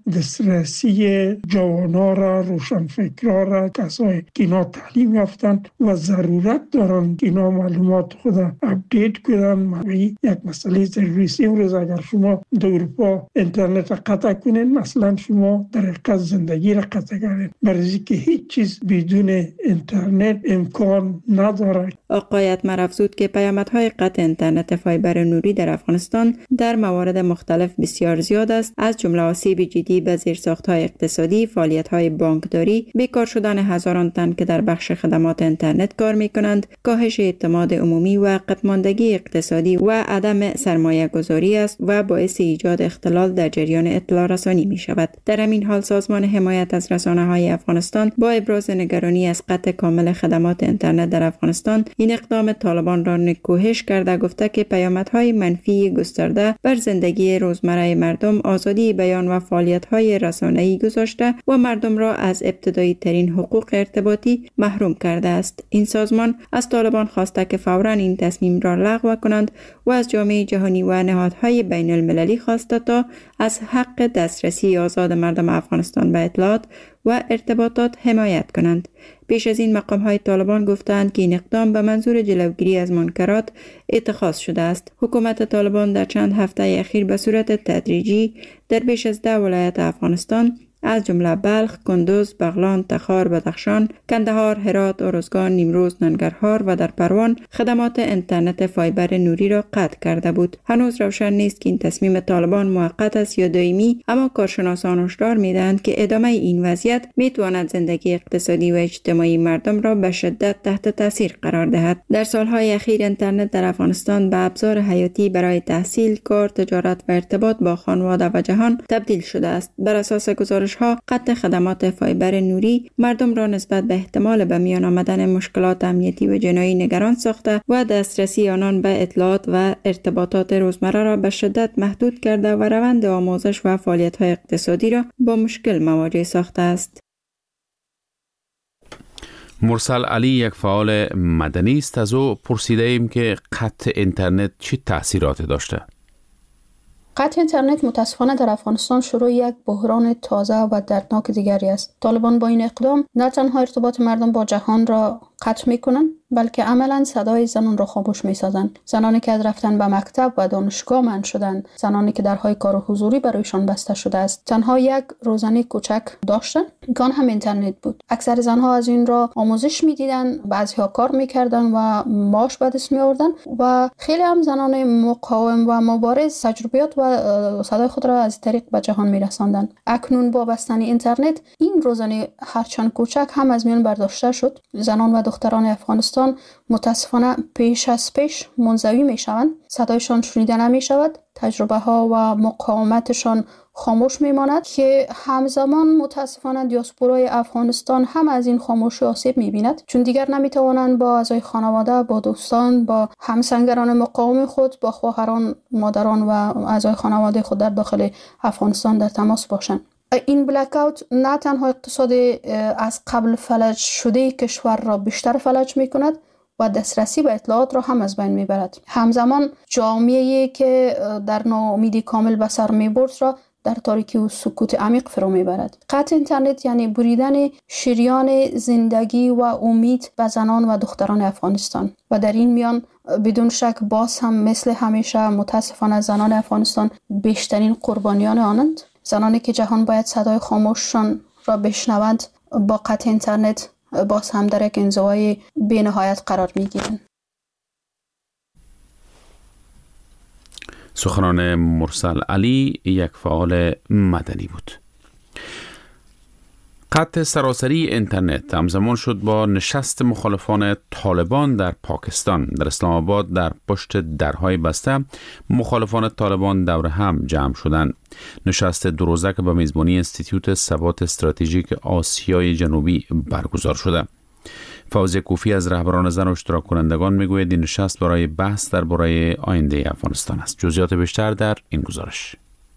دسترسی جوانان را، روشنفکران را، کسایی که اینا تعلیم یافتن و ضرورت دارن که اینا معلومات خود اپدیت کنن، یک مسئله ضروری است. امروز اگر شما در اروپا اینترنت را قطع کنین، مثلا شما در حقیقت زندگی را قطع کردین، برای که هیچ چیز بدون اینترنت امکان نداره. آقای اتمر افزود که پیامدهای قطع اینترنت فایبر نوری در افغانستان در موارد مختلف بسیار زیاد است، از جمله آسیب جدی به زیرساخت‌های اقتصادی، فعالیت‌های بانکداری، بیکار شدن هزاران تن که در بخش خدمات اینترنت کار می‌کنند، کاهش اعتماد عمومی و عقب ماندگی اقتصادی و عدم سرمایه‌گذاری است و باعث ایجاد اختلال در جریان اطلاع رسانی می‌شود. در همین حال سازمان حمایت از رسانه‌های افغانستان با ابراز نگرانی از قطع کامل خدمات اینترنت در افغانستان این اقدام طالبان را نکوهش کرده گفته که پیامدهای منفی گسترده بر زندگی روزمره مردم، آزادی بیان و فعالیت‌های رسانه‌ای گذاشته و مردم را از ابتدایی ترین حقوق ارتباطی محروم کرده است. این سازمان از طالبان خواسته که فوراً این تصمیم را لغو کنند و از جامعه جهانی و نهادهای بین المللی خواسته تا از حق دسترسی آزاد مردم افغانستان به اطلاعات و ارتباطات حمایت کنند. پیش از این مقام‌های طالبان گفتند که این اقدام به منظور جلوگیری از منکرات اتخاذ شده است. حکومت طالبان در چند هفته اخیر به صورت تدریجی در بیش از 10 ولایت افغانستان از جمله بلخ، کندوز، بغلان، تخار، بدخشان، کندهار، هرات، ارزگان، نیمروز، ننگرهار و در پروان خدمات اینترنت فایبر نوری را قطع کرده بود. هنوز روشن نیست که این تصمیم طالبان موقت است یا دائمی، اما کارشناسان هشدار می‌دهند که ادامه این وضعیت می‌تواند زندگی اقتصادی و اجتماعی مردم را به شدت تحت تاثیر قرار دهد. در سالهای اخیر اینترنت در افغانستان به ابزار حیاتی برای تحصیل، کار، تجارت و ارتباط با خانواده و جهان تبدیل شده است. بر اساس گزارش قطع خدمات فایبر نوری مردم را نسبت به احتمال به میان آمدن مشکلات امنیتی و جنایی نگران ساخته و دسترسی آنان به اطلاعات و ارتباطات روزمره را به شدت محدود کرده و روند آموزش و فعالیت‌های اقتصادی را با مشکل مواجه ساخته است. مرسل علی، یک فعال مدنی است. از او پرسیده ایم که قطع اینترنت چه تأثیراتی داشته؟ قطع اینترنت متاسفانه در افغانستان شروع یک بحران تازه و دردناک دیگری است. طالبان با این اقدام نه تنها ارتباط مردم با جهان را قطع میکنن، بلکه عملا صدای زنان را خاموش میسازن. زنانی که از رفتن به مکتب و دانشگاه منع شدند، زنانی که درهای کار حضوری برایشان بسته شده است، تنها یک روزنه کوچک داشتن که آن هم اینترنت بود. اکثر زنها از این را آموزش میدیدن، بعضیها کار میکردن و معاش به دست میآوردن و خیلی هم زنان مقاوم و مبارز تجربیات و صدای خود را از طریق به جهان میرساندند. اکنون با بستن اینترنت این روزنه هرچند کوچک هم از میان برداشته شد. زنان و دختران افغانستان متاسفانه پیش از پیش منزوی می شوند. صدایشان شنیده نمی شود. تجربه ها و مقاومتشان خاموش می ماند که همزمان متاسفانه دیاسپورای افغانستان هم از این خاموشی آسیب می بیند، چون دیگر نمی توانند با اعضای خانواده، با دوستان، با همسنگران مقاوم خود، با خواهران، مادران و اعضای خانواده خود در داخل افغانستان در تماس باشند. این بلک اوت نه تنها اقتصاد از قبل فلج شده کشور را بیشتر فلج می کند و دسترسی به اطلاعات را هم از بین می برد. همزمان جامعه‌ای که در ناامیدی کامل به سر می برد را در تاریکی و سکوت عمیق فرو می برد. قطع اینترنت یعنی بریدن شریان زندگی و امید به زنان و دختران افغانستان و در این میان بدون شک باز هم مثل همیشه متاسفانه زنان افغانستان بیشترین قربانیان آنند. زنانی که جهان باید صدای خاموششان را بشنوند با قطع اینترنت باز هم در یک انزوای بی نهایت قرار می گیرند. سخنان مرسل علی یک فعال مدنی بود. قطع سراسری اینترنت همزمان شد با نشست مخالفان طالبان در پاکستان. در اسلام آباد در پشت درهای بسته مخالفان طالبان دور هم جمع شدند. نشست دو روزه که به میزبانی انستیتوت ثبات استراتژیک آسیای جنوبی برگزار شده. فوزیه کوفی از رهبران زن و اشتراک کنندگان میگوید این نشست برای بحث درباره آینده افغانستان است. جزئیات بیشتر در این گزارش.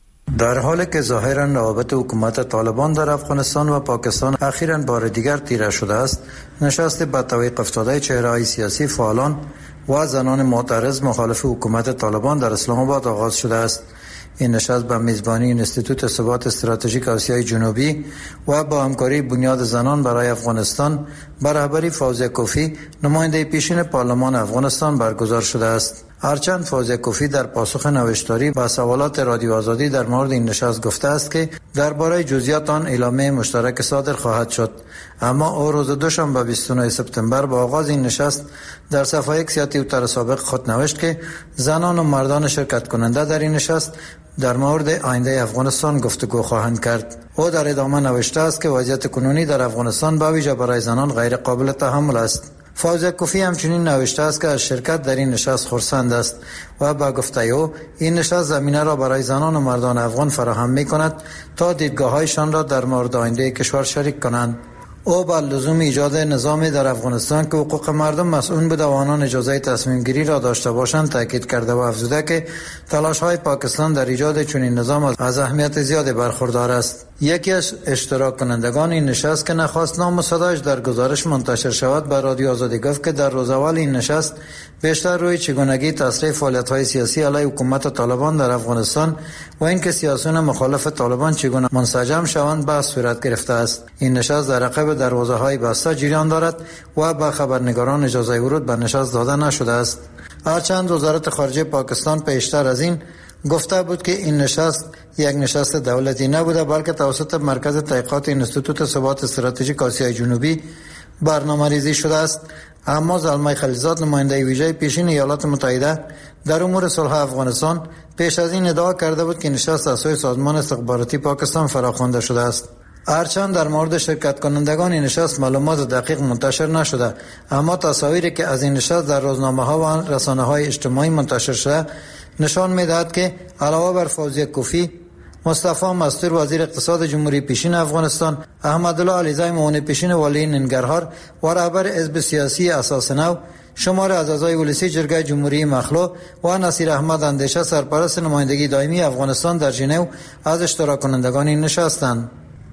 در حالی که ظاهراً روابط حکومت طالبان در افغانستان و پاکستان اخیراً بار دیگر تیره شده است، نشست با توقیف افتاده چهره‌های سیاسی، فعالان و زنان معترض مخالف حکومت طالبان در اسلام آباد آغاز شده است. این نشست به میزبانی انستیتوت ثبات استراتژیک آسیای جنوبی و با همکاری بنیاد زنان برای افغانستان به رهبری فوزیه کوفی، نماینده پیشین پارلمان افغانستان برگزار شده است. هرچند فوزیه کوفی در پاسخ نوشتاری به سوالات رادیو آزادی در مورد این نشست گفته است که درباره جزئیات آن اعلامیه مشترک صادر خواهد شد، اما او روز دوشنبه 29 سپتامبر با آغاز این نشست در صفحه ایکس یا توییتر سابق خود نوشت که زنان و مردان شرکت کننده در این نشست در مورد آینده افغانستان گفتگو خواهند کرد. او در ادامه نوشته است که وضعیت کنونی در افغانستان به ویژه برای زنان غیر قابل تحمل است. فوزیه کوفی همچنین نوشته است که از شرکت در این نشست خرسند است و با گفته او این نشست زمینه را برای زنان و مردان افغان فراهم می کند تا دیدگاه‌هایشان را در مورد آینده کشور شریک کنند. او با لزوم ایجاد نظامی در افغانستان که حقوق مردم مسئول بوده و آنان اجازه تصمیم گیری را داشته باشند تاکید کرده و افزوده که تلاش‌های پاکستان در ایجاد چنین نظام از اهمیت زیادی برخوردار است. یکی از اشتراک کنندگان این نشست که نخواست نام و صدایش در گزارش منتشر شود به رادیو آزادی گفت که در روز اول این نشست بیشتر روی چگونگی تصریح فعالیت‌های سیاسی علیه حکومت طالبان در افغانستان و اینکه سیاسیون مخالف طالبان چگونه منسجم شوند بحث صورت گرفته است. این نشست در عقب دروازه‌های بسته جریان دارد و به خبرنگاران اجازه ورود به نشست داده نشده است. هرچند وزارت خارجه پاکستان پیشتر از این گفته بود که این نشست یک نشست دولتی نبوده بلکه توسط مرکز تحقیقات انستیتوت ثبات استراتژیک آسیای جنوبی برنامه‌ریزی شده است، اما زلمه خلیلزاد نماینده ویژه پیشین ایالات متحده در امور صلح افغانستان پیش از این ادعا کرده بود که نشست از سوی سازمان استخباراتی پاکستان فراخوانده شده است. هرچند در مورد شرکت کنندگان این نشست معلومات دقیق منتشر نشده، اما تصاویری که از این نشست در روزنامه‌ها و رسانه‌های اجتماعی منتشر شده نشان می‌دهد که علاوه بر فوزیه کوفی، مصطفی مستور وزیر اقتصاد جمهوری پیشین افغانستان، احمدالله علیزی معاون پیشین والی ننگرهار و رهبر حزب سیاسی اساس نو، شمار از اعضای ولسی جرگه جمهوری مخلو و نصیر احمد اندیشه سرپرست نمایندگی دائمی افغانستان در ژنو از اشتراک کنندگان این نشستند.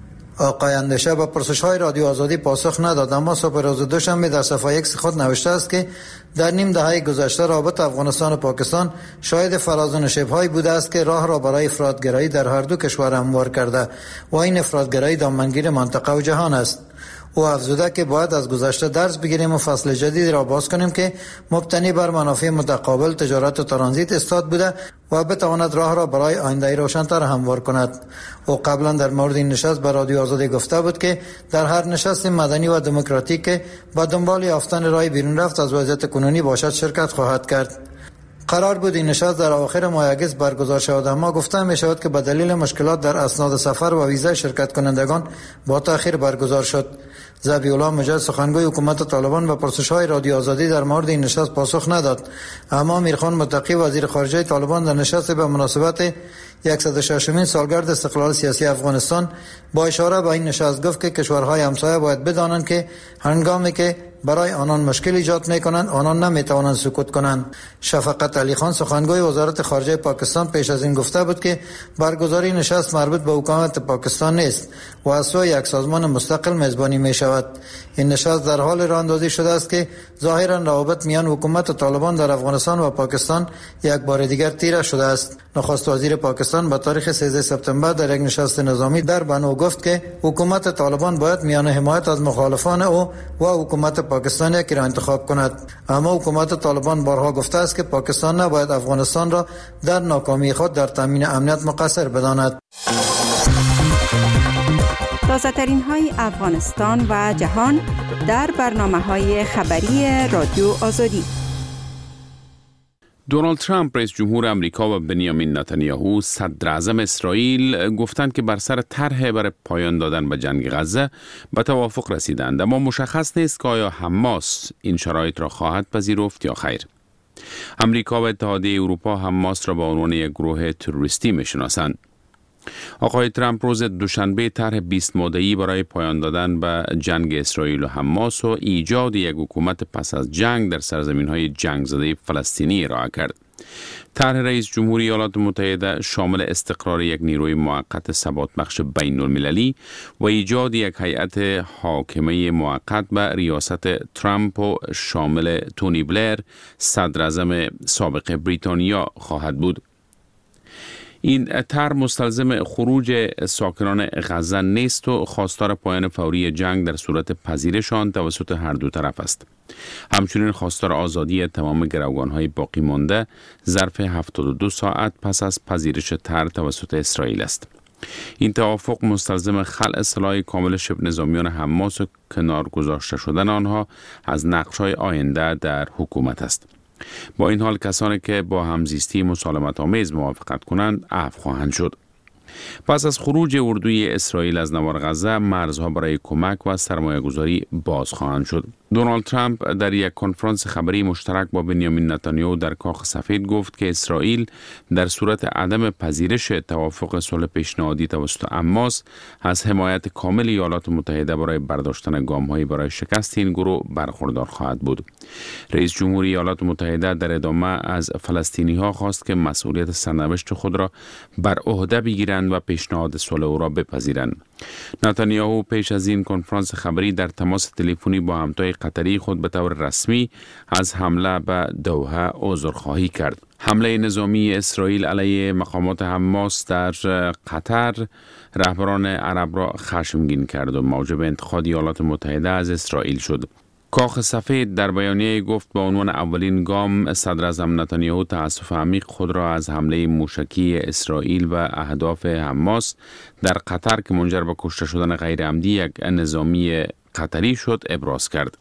آقای اندیشه به پرسش‌های رادیو آزادی پاسخ نداد، اما صبح روز دوشنبه در صفحه ایکس خود نوشته است که در نیم دهه گذشته رابطه افغانستان و پاکستان شاهد فراز و نشیب‌هایی بوده است که راه را برای افراط‌گرایی در هر دو کشور هموار کرده و این افراط‌گرایی دامنگیر منطقه و جهان است. او افزوده که باید از گذشته درس بگیریم و فصل جدیدی را باز کنیم که مبتنی بر منافع متقابل، تجارت و ترانزیت استاد بوده و بتواند راه را برای آینده روشن‌تر هموار کند. او قبلا در مورد این نشست به رادیو آزادی گفته بود که در هر نشست مدنی و دموکراتیک که با دنبال یافتن راه بیرون رفت از وضعیت کنونی باشد شرکت خواهد کرد. قرار بود این نشست در اواخر ماه اگست برگزار شود، اما گفته می شود که به دلیل مشکلات در اسناد سفر و ویزای شرکت کنندگان با تأخیر برگزار شد. ذبیح الله مجاهد سخنگوی حکومت طالبان به پرسش‌های رادیو آزادی در مورد این نشست پاسخ نداد، اما میرخان متقی وزیر خارجه طالبان در نشست به مناسبت 106مین سالگرد استقلال سیاسی افغانستان با اشاره به این نشست گفت که کشورهای همسایه باید بدانند که هنگامی که برای آنان مشکل ایجاد می‌کنند آنان نمی‌توانند سکوت کنند. شفقت علی خان سخنگوی وزارت خارجه پاکستان پیش از این گفته بود که برگزاری نشست مربوط به حکومت پاکستان نیست و از سوی یک سازمان مستقل میزبانی می‌شود. این نشست در حال راهاندازی شده است که ظاهراً روابط میان حکومت طالبان در افغانستان و پاکستان یک بار دیگر تیره شده است. نخست وزیر پاکستان با تاریخ 13 سپتامبر در یک نشست نظامی در بنو گفت که حکومت طالبان باید میان حمایت از مخالفان او و حکومت پاکستان یکی را انتخاب کند، اما حکومت طالبان بارها گفته است که پاکستان نباید افغانستان را در ناکامی خود در تامین امنیت مقصر بداند. تازه‌ترین های افغانستان و جهان در برنامه‌های خبری رادیو آزادی. دونالد ترامپ رئیس جمهور امریکا و بنیامین نتانیاهو صدر اعظم اسرائیل گفتند که بر سر طرح برای پایان دادن به جنگ غزه به توافق رسیدند، اما مشخص نیست که آیا حماس این شرایط را خواهد پذیرفت یا خیر. امریکا و اتحادیه اروپا حماس را به عنوان یک گروه تروریستی می‌شناسند. آقای ترامپ روز دوشنبه طرح 20 ماده‌ای برای پایان دادن به جنگ اسرائیل و حماس و ایجاد یک حکومت پس از جنگ در سرزمین‌های جنگ زده فلسطینی ارائه کرد. طرح رئیس جمهور ایالات متحده شامل استقرار یک نیروی موقت ثبات بخش بین المللی و ایجاد یک هیئت حاکمه موقت به ریاست ترامپ و شامل تونی بلیر صدر اعظم سابق بریتانیا خواهد بود. این طرح مستلزم خروج ساکنان غزه نیست و خواستار پایان فوری جنگ در صورت پذیرش آن توسط هر دو طرف است. همچنین خواستار آزادی تمام گروگان‌های باقی مانده ظرف 72 ساعت پس از پذیرش طرح توسط اسرائیل است. این توافق مستلزم خلع سلاح کامل شبه نظامیان حماس و کنار گذاشته شدن آنها از نقش‌های آینده در حکومت است. با این حال کسانی که با همزیستی مسالمت آمیز موافقت کنند عفو خواهند شد. پس از خروج اردوی اسرائیل از نوار غزه مرزها برای کمک و سرمایه گذاری باز خواهند شد. دونالد ترامپ در یک کنفرانس خبری مشترک با بنیامین نتانیاهو در کاخ سفید گفت که اسرائیل در صورت عدم پذیرش توافق صلح پیشنهادی توسط حماس از حمایت کامل ایالات متحده برای برداشتن گام‌هایی برای شکست این گروه برخوردار خواهد بود. رئیس جمهور ایالات متحده در ادامه از فلسطینی‌ها خواست که مسئولیت سرنوشت خود را بر عهده بگیرند و پیشنهاد صلح او را بپذیرند. نتانیاهو پیش از این کنفرانس خبری در تماس تلفنی با همتای قطری خود به طور رسمی از حمله به دوحه عذرخواهی کرد. حمله نظامی اسرائیل علیه مقامات حماس در قطر رهبران عرب را خشمگین کرد و موجب انتقاد ایالات متحده از اسرائیل شد. کاخ سفید در بیانیه گفت به عنوان اولین گام صدر اعظم نتانیاهو تأسف عمیق خود را از حمله موشکی اسرائیل و اهداف حماس در قطر که منجر به کشته شدن غیر عمدی یک نظامی قطری شد ابراز کرد.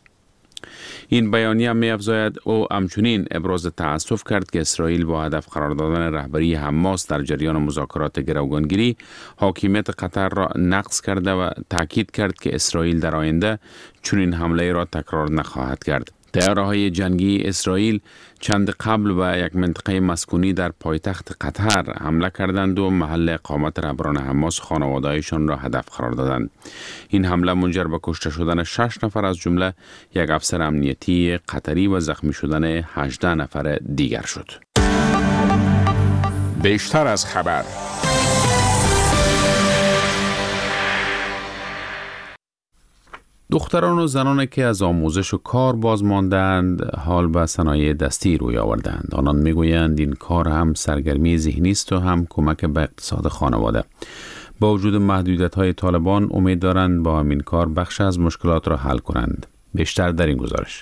این بیانیه می افزاید او همچنین ابراز تأسف کرد که اسرائیل با هدف قرار دادن رهبری حماس در جریان مذاکرات گروگانگیری حاکمیت قطر را نقض کرده و تاکید کرد که اسرائیل در آینده چنین حمله را تکرار نخواهد کرد. طیاره‌های جنگی اسرائیل چند قبل به یک منطقه مسکونی در پایتخت قطر حمله کردند و محل اقامت رهبران حماس خانواده‌هایشان را هدف قرار دادند. این حمله منجر به کشته شدن 6 نفر از جمله یک افسر امنیتی قطری و زخمی شدن 18 نفر دیگر شد. بیشتر از خبر. دختران و زنانی که از آموزش و کار باز ماندند حال به صنایع دستی روی آوردند. آنان میگویند این کار هم سرگرمی ذهنی است و هم کمک به اقتصاد خانواده. با وجود محدودیت‌های طالبان امید دارند با همین کار بخش از مشکلات را حل کنند. بیشتر در این گزارش.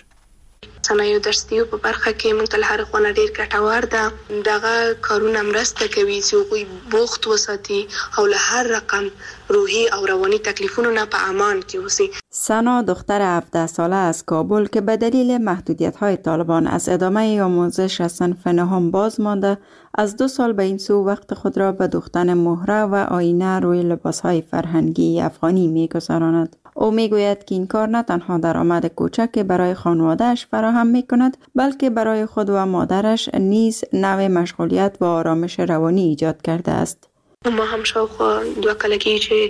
صنایع دستي په برخه کې موږ ته هر خونه ډیر ګټور ده. دغه کارونه مرسته کوي چې هغوی بوخت وساتي او له هر رقم روحی او روانی تکلیفونو نه په امان کې اوسي. سنا دختر 17 ساله از کابل که به دلیل محدودیت‌های طالبان از ادامه آموزش از صنف نهم باز مانده، از 2 سال به این سو وقت خود را به دوختن مهره و آینه روی لباس‌های فرهنگی افغانی می‌گذراند. او میگوید که این کار نه تنها درآمد کوچک برای خانواده‌اش فراهم می‌کند، بلکه برای خود و مادرش نیز نوع مشغولیت و آرامش روانی ایجاد کرده است. ما هم شاوخوا 2 کاله کې چې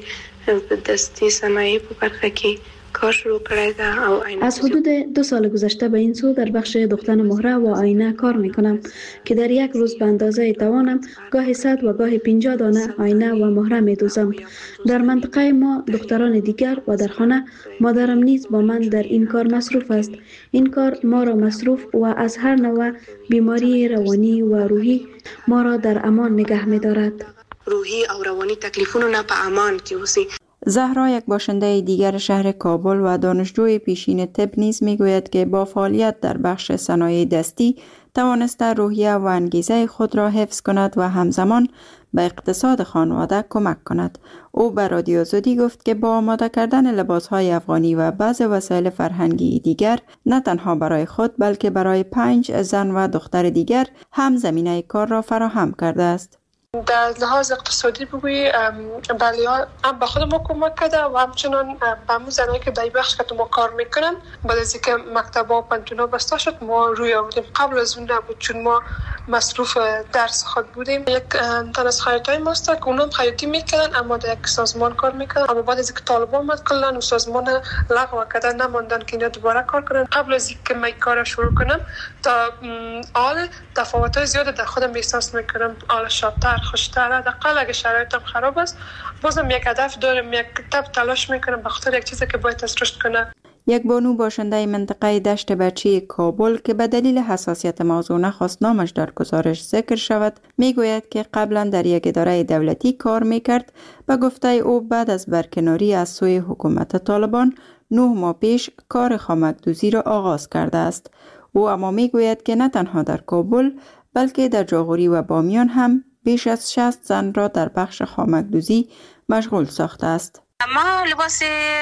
دستي صنایع په برخه کې کار شروع کړی ده او از حدود 2 سال گذشته به این سو در بخش دوختن مهره و آینه کار میکنم که در یک روز به اندازه توانم گاهی 100 و گاهی 50 دانه آینه و مهره میدوزم. در منطقه ما دختران دیگر و در خانه مادرم نیز با من در این کار مصروف است. این کار ما را مصروف و از هر نوع بیماری روانی و روحی ما را در امان نگه می‌دارد. روحی او روانی تکلیفونو نه په امان کې اوسي. زهرا، یک باشنده دیگر شهر کابل و دانشجوی پیشین طب نیز میگوید که با فعالیت در بخش صنایع دستی توانسته روحیه و انگیزه خود را حفظ کند و همزمان به اقتصاد خانواده کمک کند. او به رادیو آزادی گفت که با آماده کردن لباسهای افغانی و بعض وسایل فرهنگی دیگر نه تنها برای خود بلکه برای 5 زن و دختر دیگر هم زمینه کار را فراهم کرده است. در لحاظ اقتصادی بگویی بله هم به خود ما کمک کرده و همچنان به همون زنایی که در بخش که ما کار میکنن بعد از اینکه مکتب و پنتونا بسته شد ما روی آوردیم. قبل از اون نبود چون ما مصروف درس خود بودیم. یک تن از خیاطای ماست که اونم خیاطی میکنن اما در یک سازمان کار میکنن، اما بعد از اینکه طالبان اومد کلا سازمان لغو کردن نماندن که اینا دوباره کار کنن. قبل از اینکه من کار شروع کنم تا حال تفاوت‌های زیاد در خودم احساس میکنم. حالا شادتر خوشتر، حداقل اگه شرایطم خراب است بازم یک هدف دارم، یک تلاش میکنم به خاطر یک چیزی که باید رشد کنه. یک بانو باشنده منطقه دشت بچی کابل که به دلیل حساسیت موضوع نخواست نامش در گزارش ذکر شود میگوید که قبلا در یک اداره دولتی کار میکرد. به گفته او بعد از برکناری از سوی حکومت طالبان 9 ماه پیش کار خامک‌دوزی را آغاز کرده است. او اما میگوید که نه تنها در کابل بلکه در جاغوری و بامیان هم بیش از 60 زن را در بخش خامک‌دوزی مشغول ساخته است. ما لباس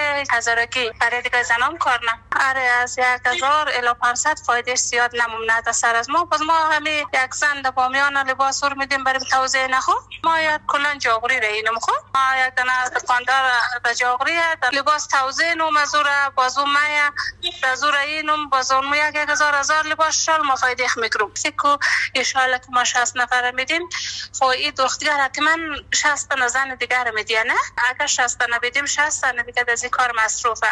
هزارکی برای دیگه زنان کار نه. آره از 1000 الی 500 فایده زیاد نمونه در سر از ما. باز ما همه یک زن در بامیان لباس رو میدیم برای توزیع نخو. ما یک کلان جاغوری رهینم خو. ما یک دانه دکاندار به جاغوری لباس توزیع نو مزوره بازو مایا مزوره اینم بازو ما 1000 لباس شال ما فایده میکرم. فکر ان شاء الله که ما 60 نفر میدیم. خو این دختر حتما 60 تا زن دیگر میدینه. اگر 60 تا بدیم 60 تا دیگه از این کار مصروفه.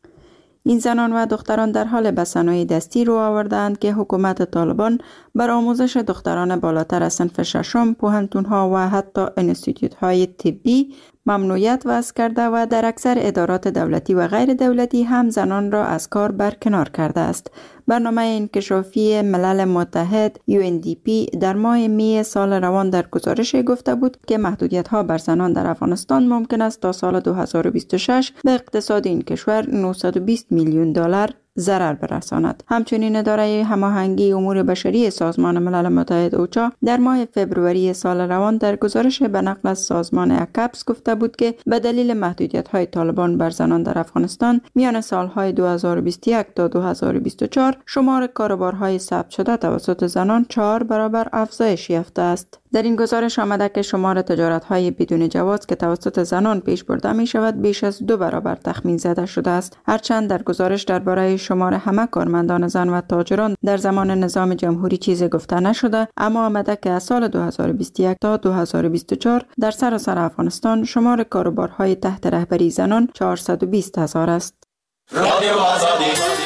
این زنان و دختران در حال به صنایع دستی رو آوردند که حکومت طالبان بر آموزش دختران بالاتر از صنف ششم، پوهنتون‌ها و حتی انستیتوت‌های طبی ممنوعیت وضع کرده و در اکثر ادارات دولتی و غیر دولتی هم زنان را از کار برکنار کرده است. برنامه انکشافی ملل متحد UNDP در ماه می سال روان در گزارش گفته بود که محدودیت‌ها بر زنان در افغانستان ممکن است تا سال 2026 به اقتصاد این کشور 920 میلیون دلار ضرر برساند. همچنین اداره هماهنگی امور بشری سازمان ملل متحد اوچا در ماه فوریه سال روان در گزارش به نقل از سازمان اکپس گفته بود که به دلیل محدودیت‌های طالبان بر زنان در افغانستان میان سالهای 2021 تا 2024 شمار کاروبارهای ثبت شده توسط زنان 4 برابر افزایش یافته است. در این گزارش آمده که شمار تجارت‌های بدون جواز که توسط زنان پیش برده می شود بیش از 2 برابر تخمین زده شده است. هرچند در گزارش درباره شمار همه کارمندان زن و تاجران در زمان نظام جمهوری چیزی گفته نشده، اما آمده که از سال 2021 تا 2024 در سراسر افغانستان شمار کاروبارهای تحت رهبری زنان 420,000 است. رادیو آزادی.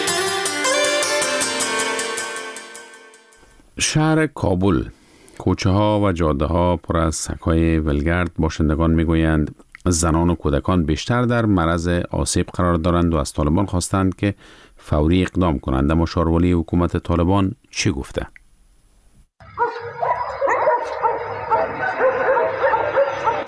شهر کابل، کوچه ها و جاده ها پر از سگ‌های ولگرد. باشندگان میگویند زنان و کودکان بیشتر در معرض آسیب قرار دارند و از طالبان خواستند که فوری اقدام کنند. اما شاروالی حکومت طالبان چی گفته؟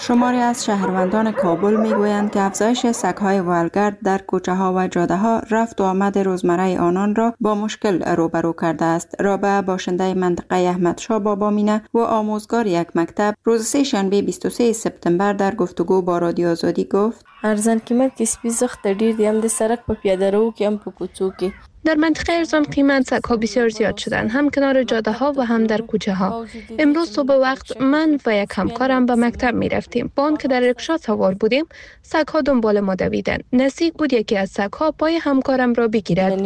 شماری از شهروندان کابل میگویند که افزایش سگ‌های ولگرد در کوچه‌ها و جاده‌ها رفت و آمد روزمره آنان را با مشکل روبرو کرده است. رابعه باشنده منطقه احمدشاه بابامینه و آموزگار یک مکتب روز سه‌شنبه 23 سپتامبر در گفتگو با رادیو آزادی گفت: ارزان قیمت کې سپي زخت ډیر دي، هم د سړک په پیاده رو کې هم په کوڅو کې. در منطقه ارزان قیمت سگ‌ها بسیار زیاد شدند، هم کنار جاده ها و هم در کوچه ها. امروز صبح وقت من و یک همکارم به مکتب می رفتیم. با آن که در رکشا سوار بودیم، سگ‌ها دنبال ما دویدند. نزدیک بود یکی از سگ‌ها پای همکارم را بگیرد.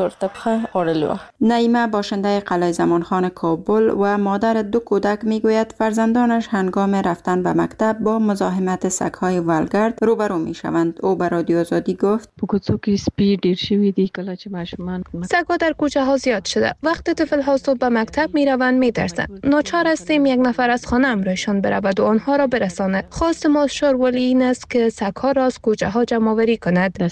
نعیمه باشنده قلعه زمانخان کابل و مادر 2 کودک میگوید فرزندانش هنگام رفتن به مکتب با مزاحمت سگ‌های ولگرد روبرو میشوند. او به رادیو آزادی گفت: سگ‌ها در کوچه ها زیاد شده. وقتی طفل‌ها صبح به مکتب میروند میترسند. ناچار هستیم یک نفر از خانه امرشان برود و آنها را برساند. خواست ما شارولی این است که سگ‌ها را از کوچه ها جمع آوری کند.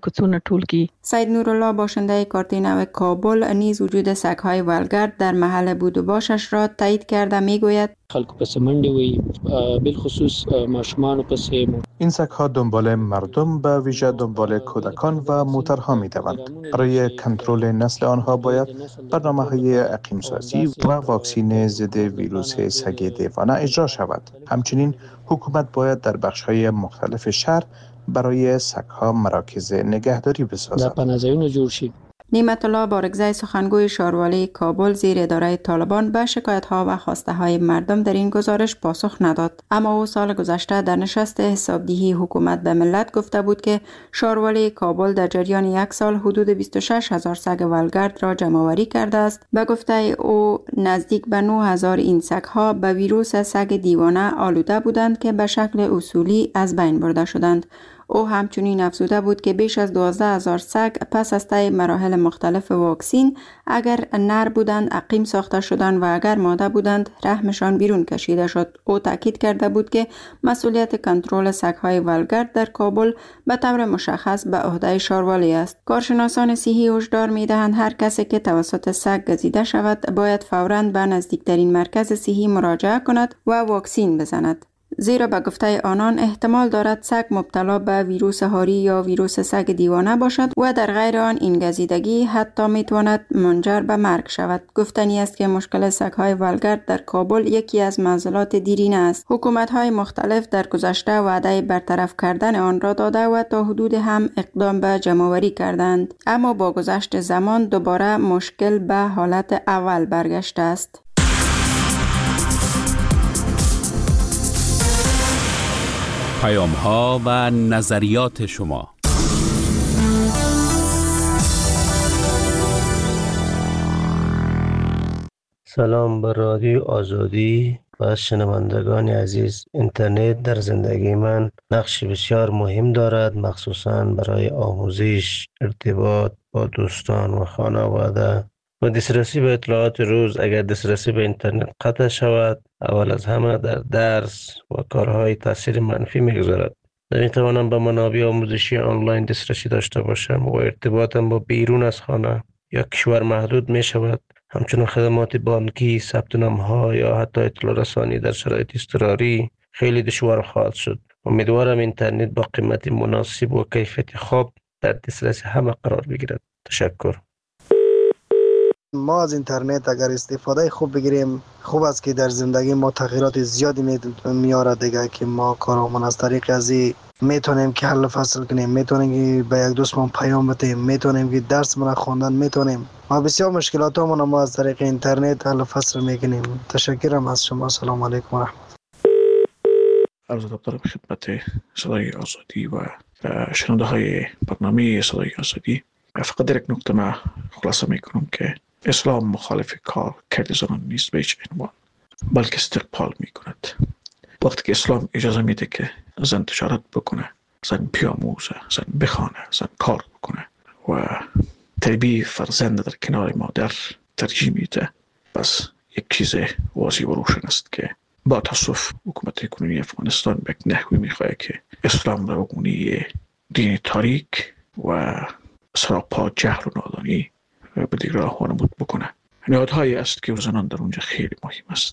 سید نورالله باشنده کارت نو کابل نیز وجود سگ‌های ولگرد در محل بود و باشش را تایید کرده میگوید: خلکو پس منډه وي، بالخصوص ماشومان پس. این سگ‌ها دنبال مردم به ویژه دنبال کودکان و موترها می‌دوند. برای کنترل نسل آنها باید برنامه‌های اقیم‌سازی و واکسین ضد ویروس سگ دیوانه اجرا شود. همچنین حکومت باید در بخش‌های مختلف شهر برای سگ‌ها مراکز نگهداری بسازد. نعمت الله بارگزای سخنگوی شاروالی کابل زیر اداره طالبان به شکایت‌ها و خواسته‌های مردم در این گزارش پاسخ نداد. اما او سال گذشته در نشست حسابدهی حکومت به ملت گفته بود که شاروالی کابل در جریان 1 سال حدود 26,000 سگ ولگرد را جمع‌آوری کرده است. به گفته او نزدیک به 9,000 این سگ‌ها به ویروس سگ دیوانه آلوده بودند که به شکل اصولی از بین برده شدند. او همچنین افزوده بود که بیش از 12,000 سگ پس از طی مراحل مختلف واکسین اگر نر بودند عقیم ساخته شدند و اگر ماده بودند رحمشان بیرون کشیده شد. او تاکید کرده بود که مسئولیت کنترل سگ‌های ولگرد در کابل به طور مشخص به عهده شاروالی است. کارشناسان صحی هشدار می‌دهند هر کسی که توسط سگ گزیده شود باید فوراً به نزدیکترین مرکز صحی مراجعه کند و واکسین بزند. زیرا به گفته آنان احتمال دارد سگ مبتلا به ویروس هاری یا ویروس سگ دیوانه باشد و در غیر آن این گزیدگی حتی میتواند منجر به مرگ شود. گفتنی است که مشکل سگ‌های ولگرد در کابل یکی از معضلات دیرینه است. حکومت‌های مختلف در گذشته وعده برطرف کردن آن را داده و تا حدود هم اقدام به جمع‌آوری کردند، اما با گذشت زمان دوباره مشکل به حالت اول برگشته است. پیام‌ها و نظریات شما. سلام بر رادیو آزادی و شنوندگان عزیز. اینترنت در زندگی من نقش بسیار مهم دارد، مخصوصاً برای آموزش، ارتباط با دوستان و خانواده و دسترسی به اطلاعات روز. اگر دسترسی به اینترنت قطع شود، اول از همه در درس و کارهای تاثیر منفی میگذارد. نمیتوانم به منابع آموزشی آنلاین دسترسی داشته باشم و ارتباطم با بیرون از خانه یا کشور محدود می شود. همچنین خدمات بانکی، ثبت نام‌ها یا حتی اطلاع رسانی در شرایط اضطراری خیلی دشوار خواهد شد. امیدوارم اینترنت با قیمت مناسب و کیفیت خوب در دسترس همه قرار بگیرد. تشکر. ما از اینترنت اگر استفاده خوب بگیریم خوب است که در زندگی ما تغییرات زیادی میاره دیگه، که ما کارمون از طریق از میتونیم که حل فصل کنیم، میتونیم که به یک دوستمون پیام بدیم، میتونیم که درسمون خوندن میتونیم. ما بسیار مشکلاتمون ما از طریق اینترنت حل فصل میکنیم. تشکرم از شما. سلام علیکم و رحمت. عرض ادب دارم خدمت صدای آزادی و شنونده های برنامه صدای آزادی. فقط یک نکته ما خلاصه میکنم که اسلام مخالف کار کرد زنان نیست به هیچ عنوان، بلکه استقبال میکند. وقتی که اسلام اجازه میده که زن تجارت بکنه، زن بیاموزه، زن بخوانه، زن کار بکنه و تربیت فرزند در کنار مادر ترجیح میده، پس یک چیز واضح و روشن است که با تاسف حکومت کنونی افغانستان به یک نحوی میخواه که اسلام را بگونی دین تاریک و سراپا جهل و نادانی به دیگر راه وانمود بکنه. نهادهایی است که زنان در اونجا خیلی مهم است.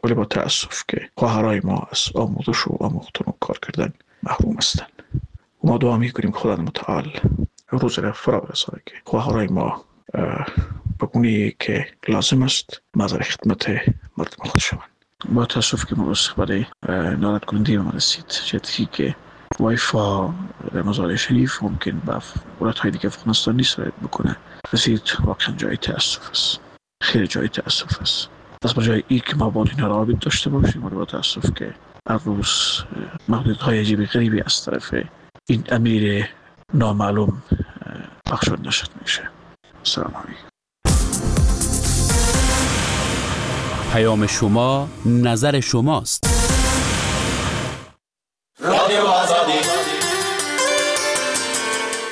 ولی با تأسف که خواهرای ما از آموزش و آموختن و کار کردن محروم هستند. ما دعا میکنیم خدا متعال روز را فرا برسانه که خواهرای ما بگونی که لازم است مظهر خدمت مردم خود شوند. با تأسف که ما استقبال ناراحت کننده ما رسید، جدی که وایفا در مزار شریف ممکن به ولایت‌های دیگه افغانستان نیست بکنه رسید. واقعا جای تأسف است، خیلی جای تأسف است. از بجای ای که ما با اینا رابط داشته باشیم، با تأسف که هر روز محدودهای عجیبی غریبی از طرف این امیر نامعلوم بخشوده نشد میشه. سلام علیکم. پیام شما نظر شماست. رادیو آزادی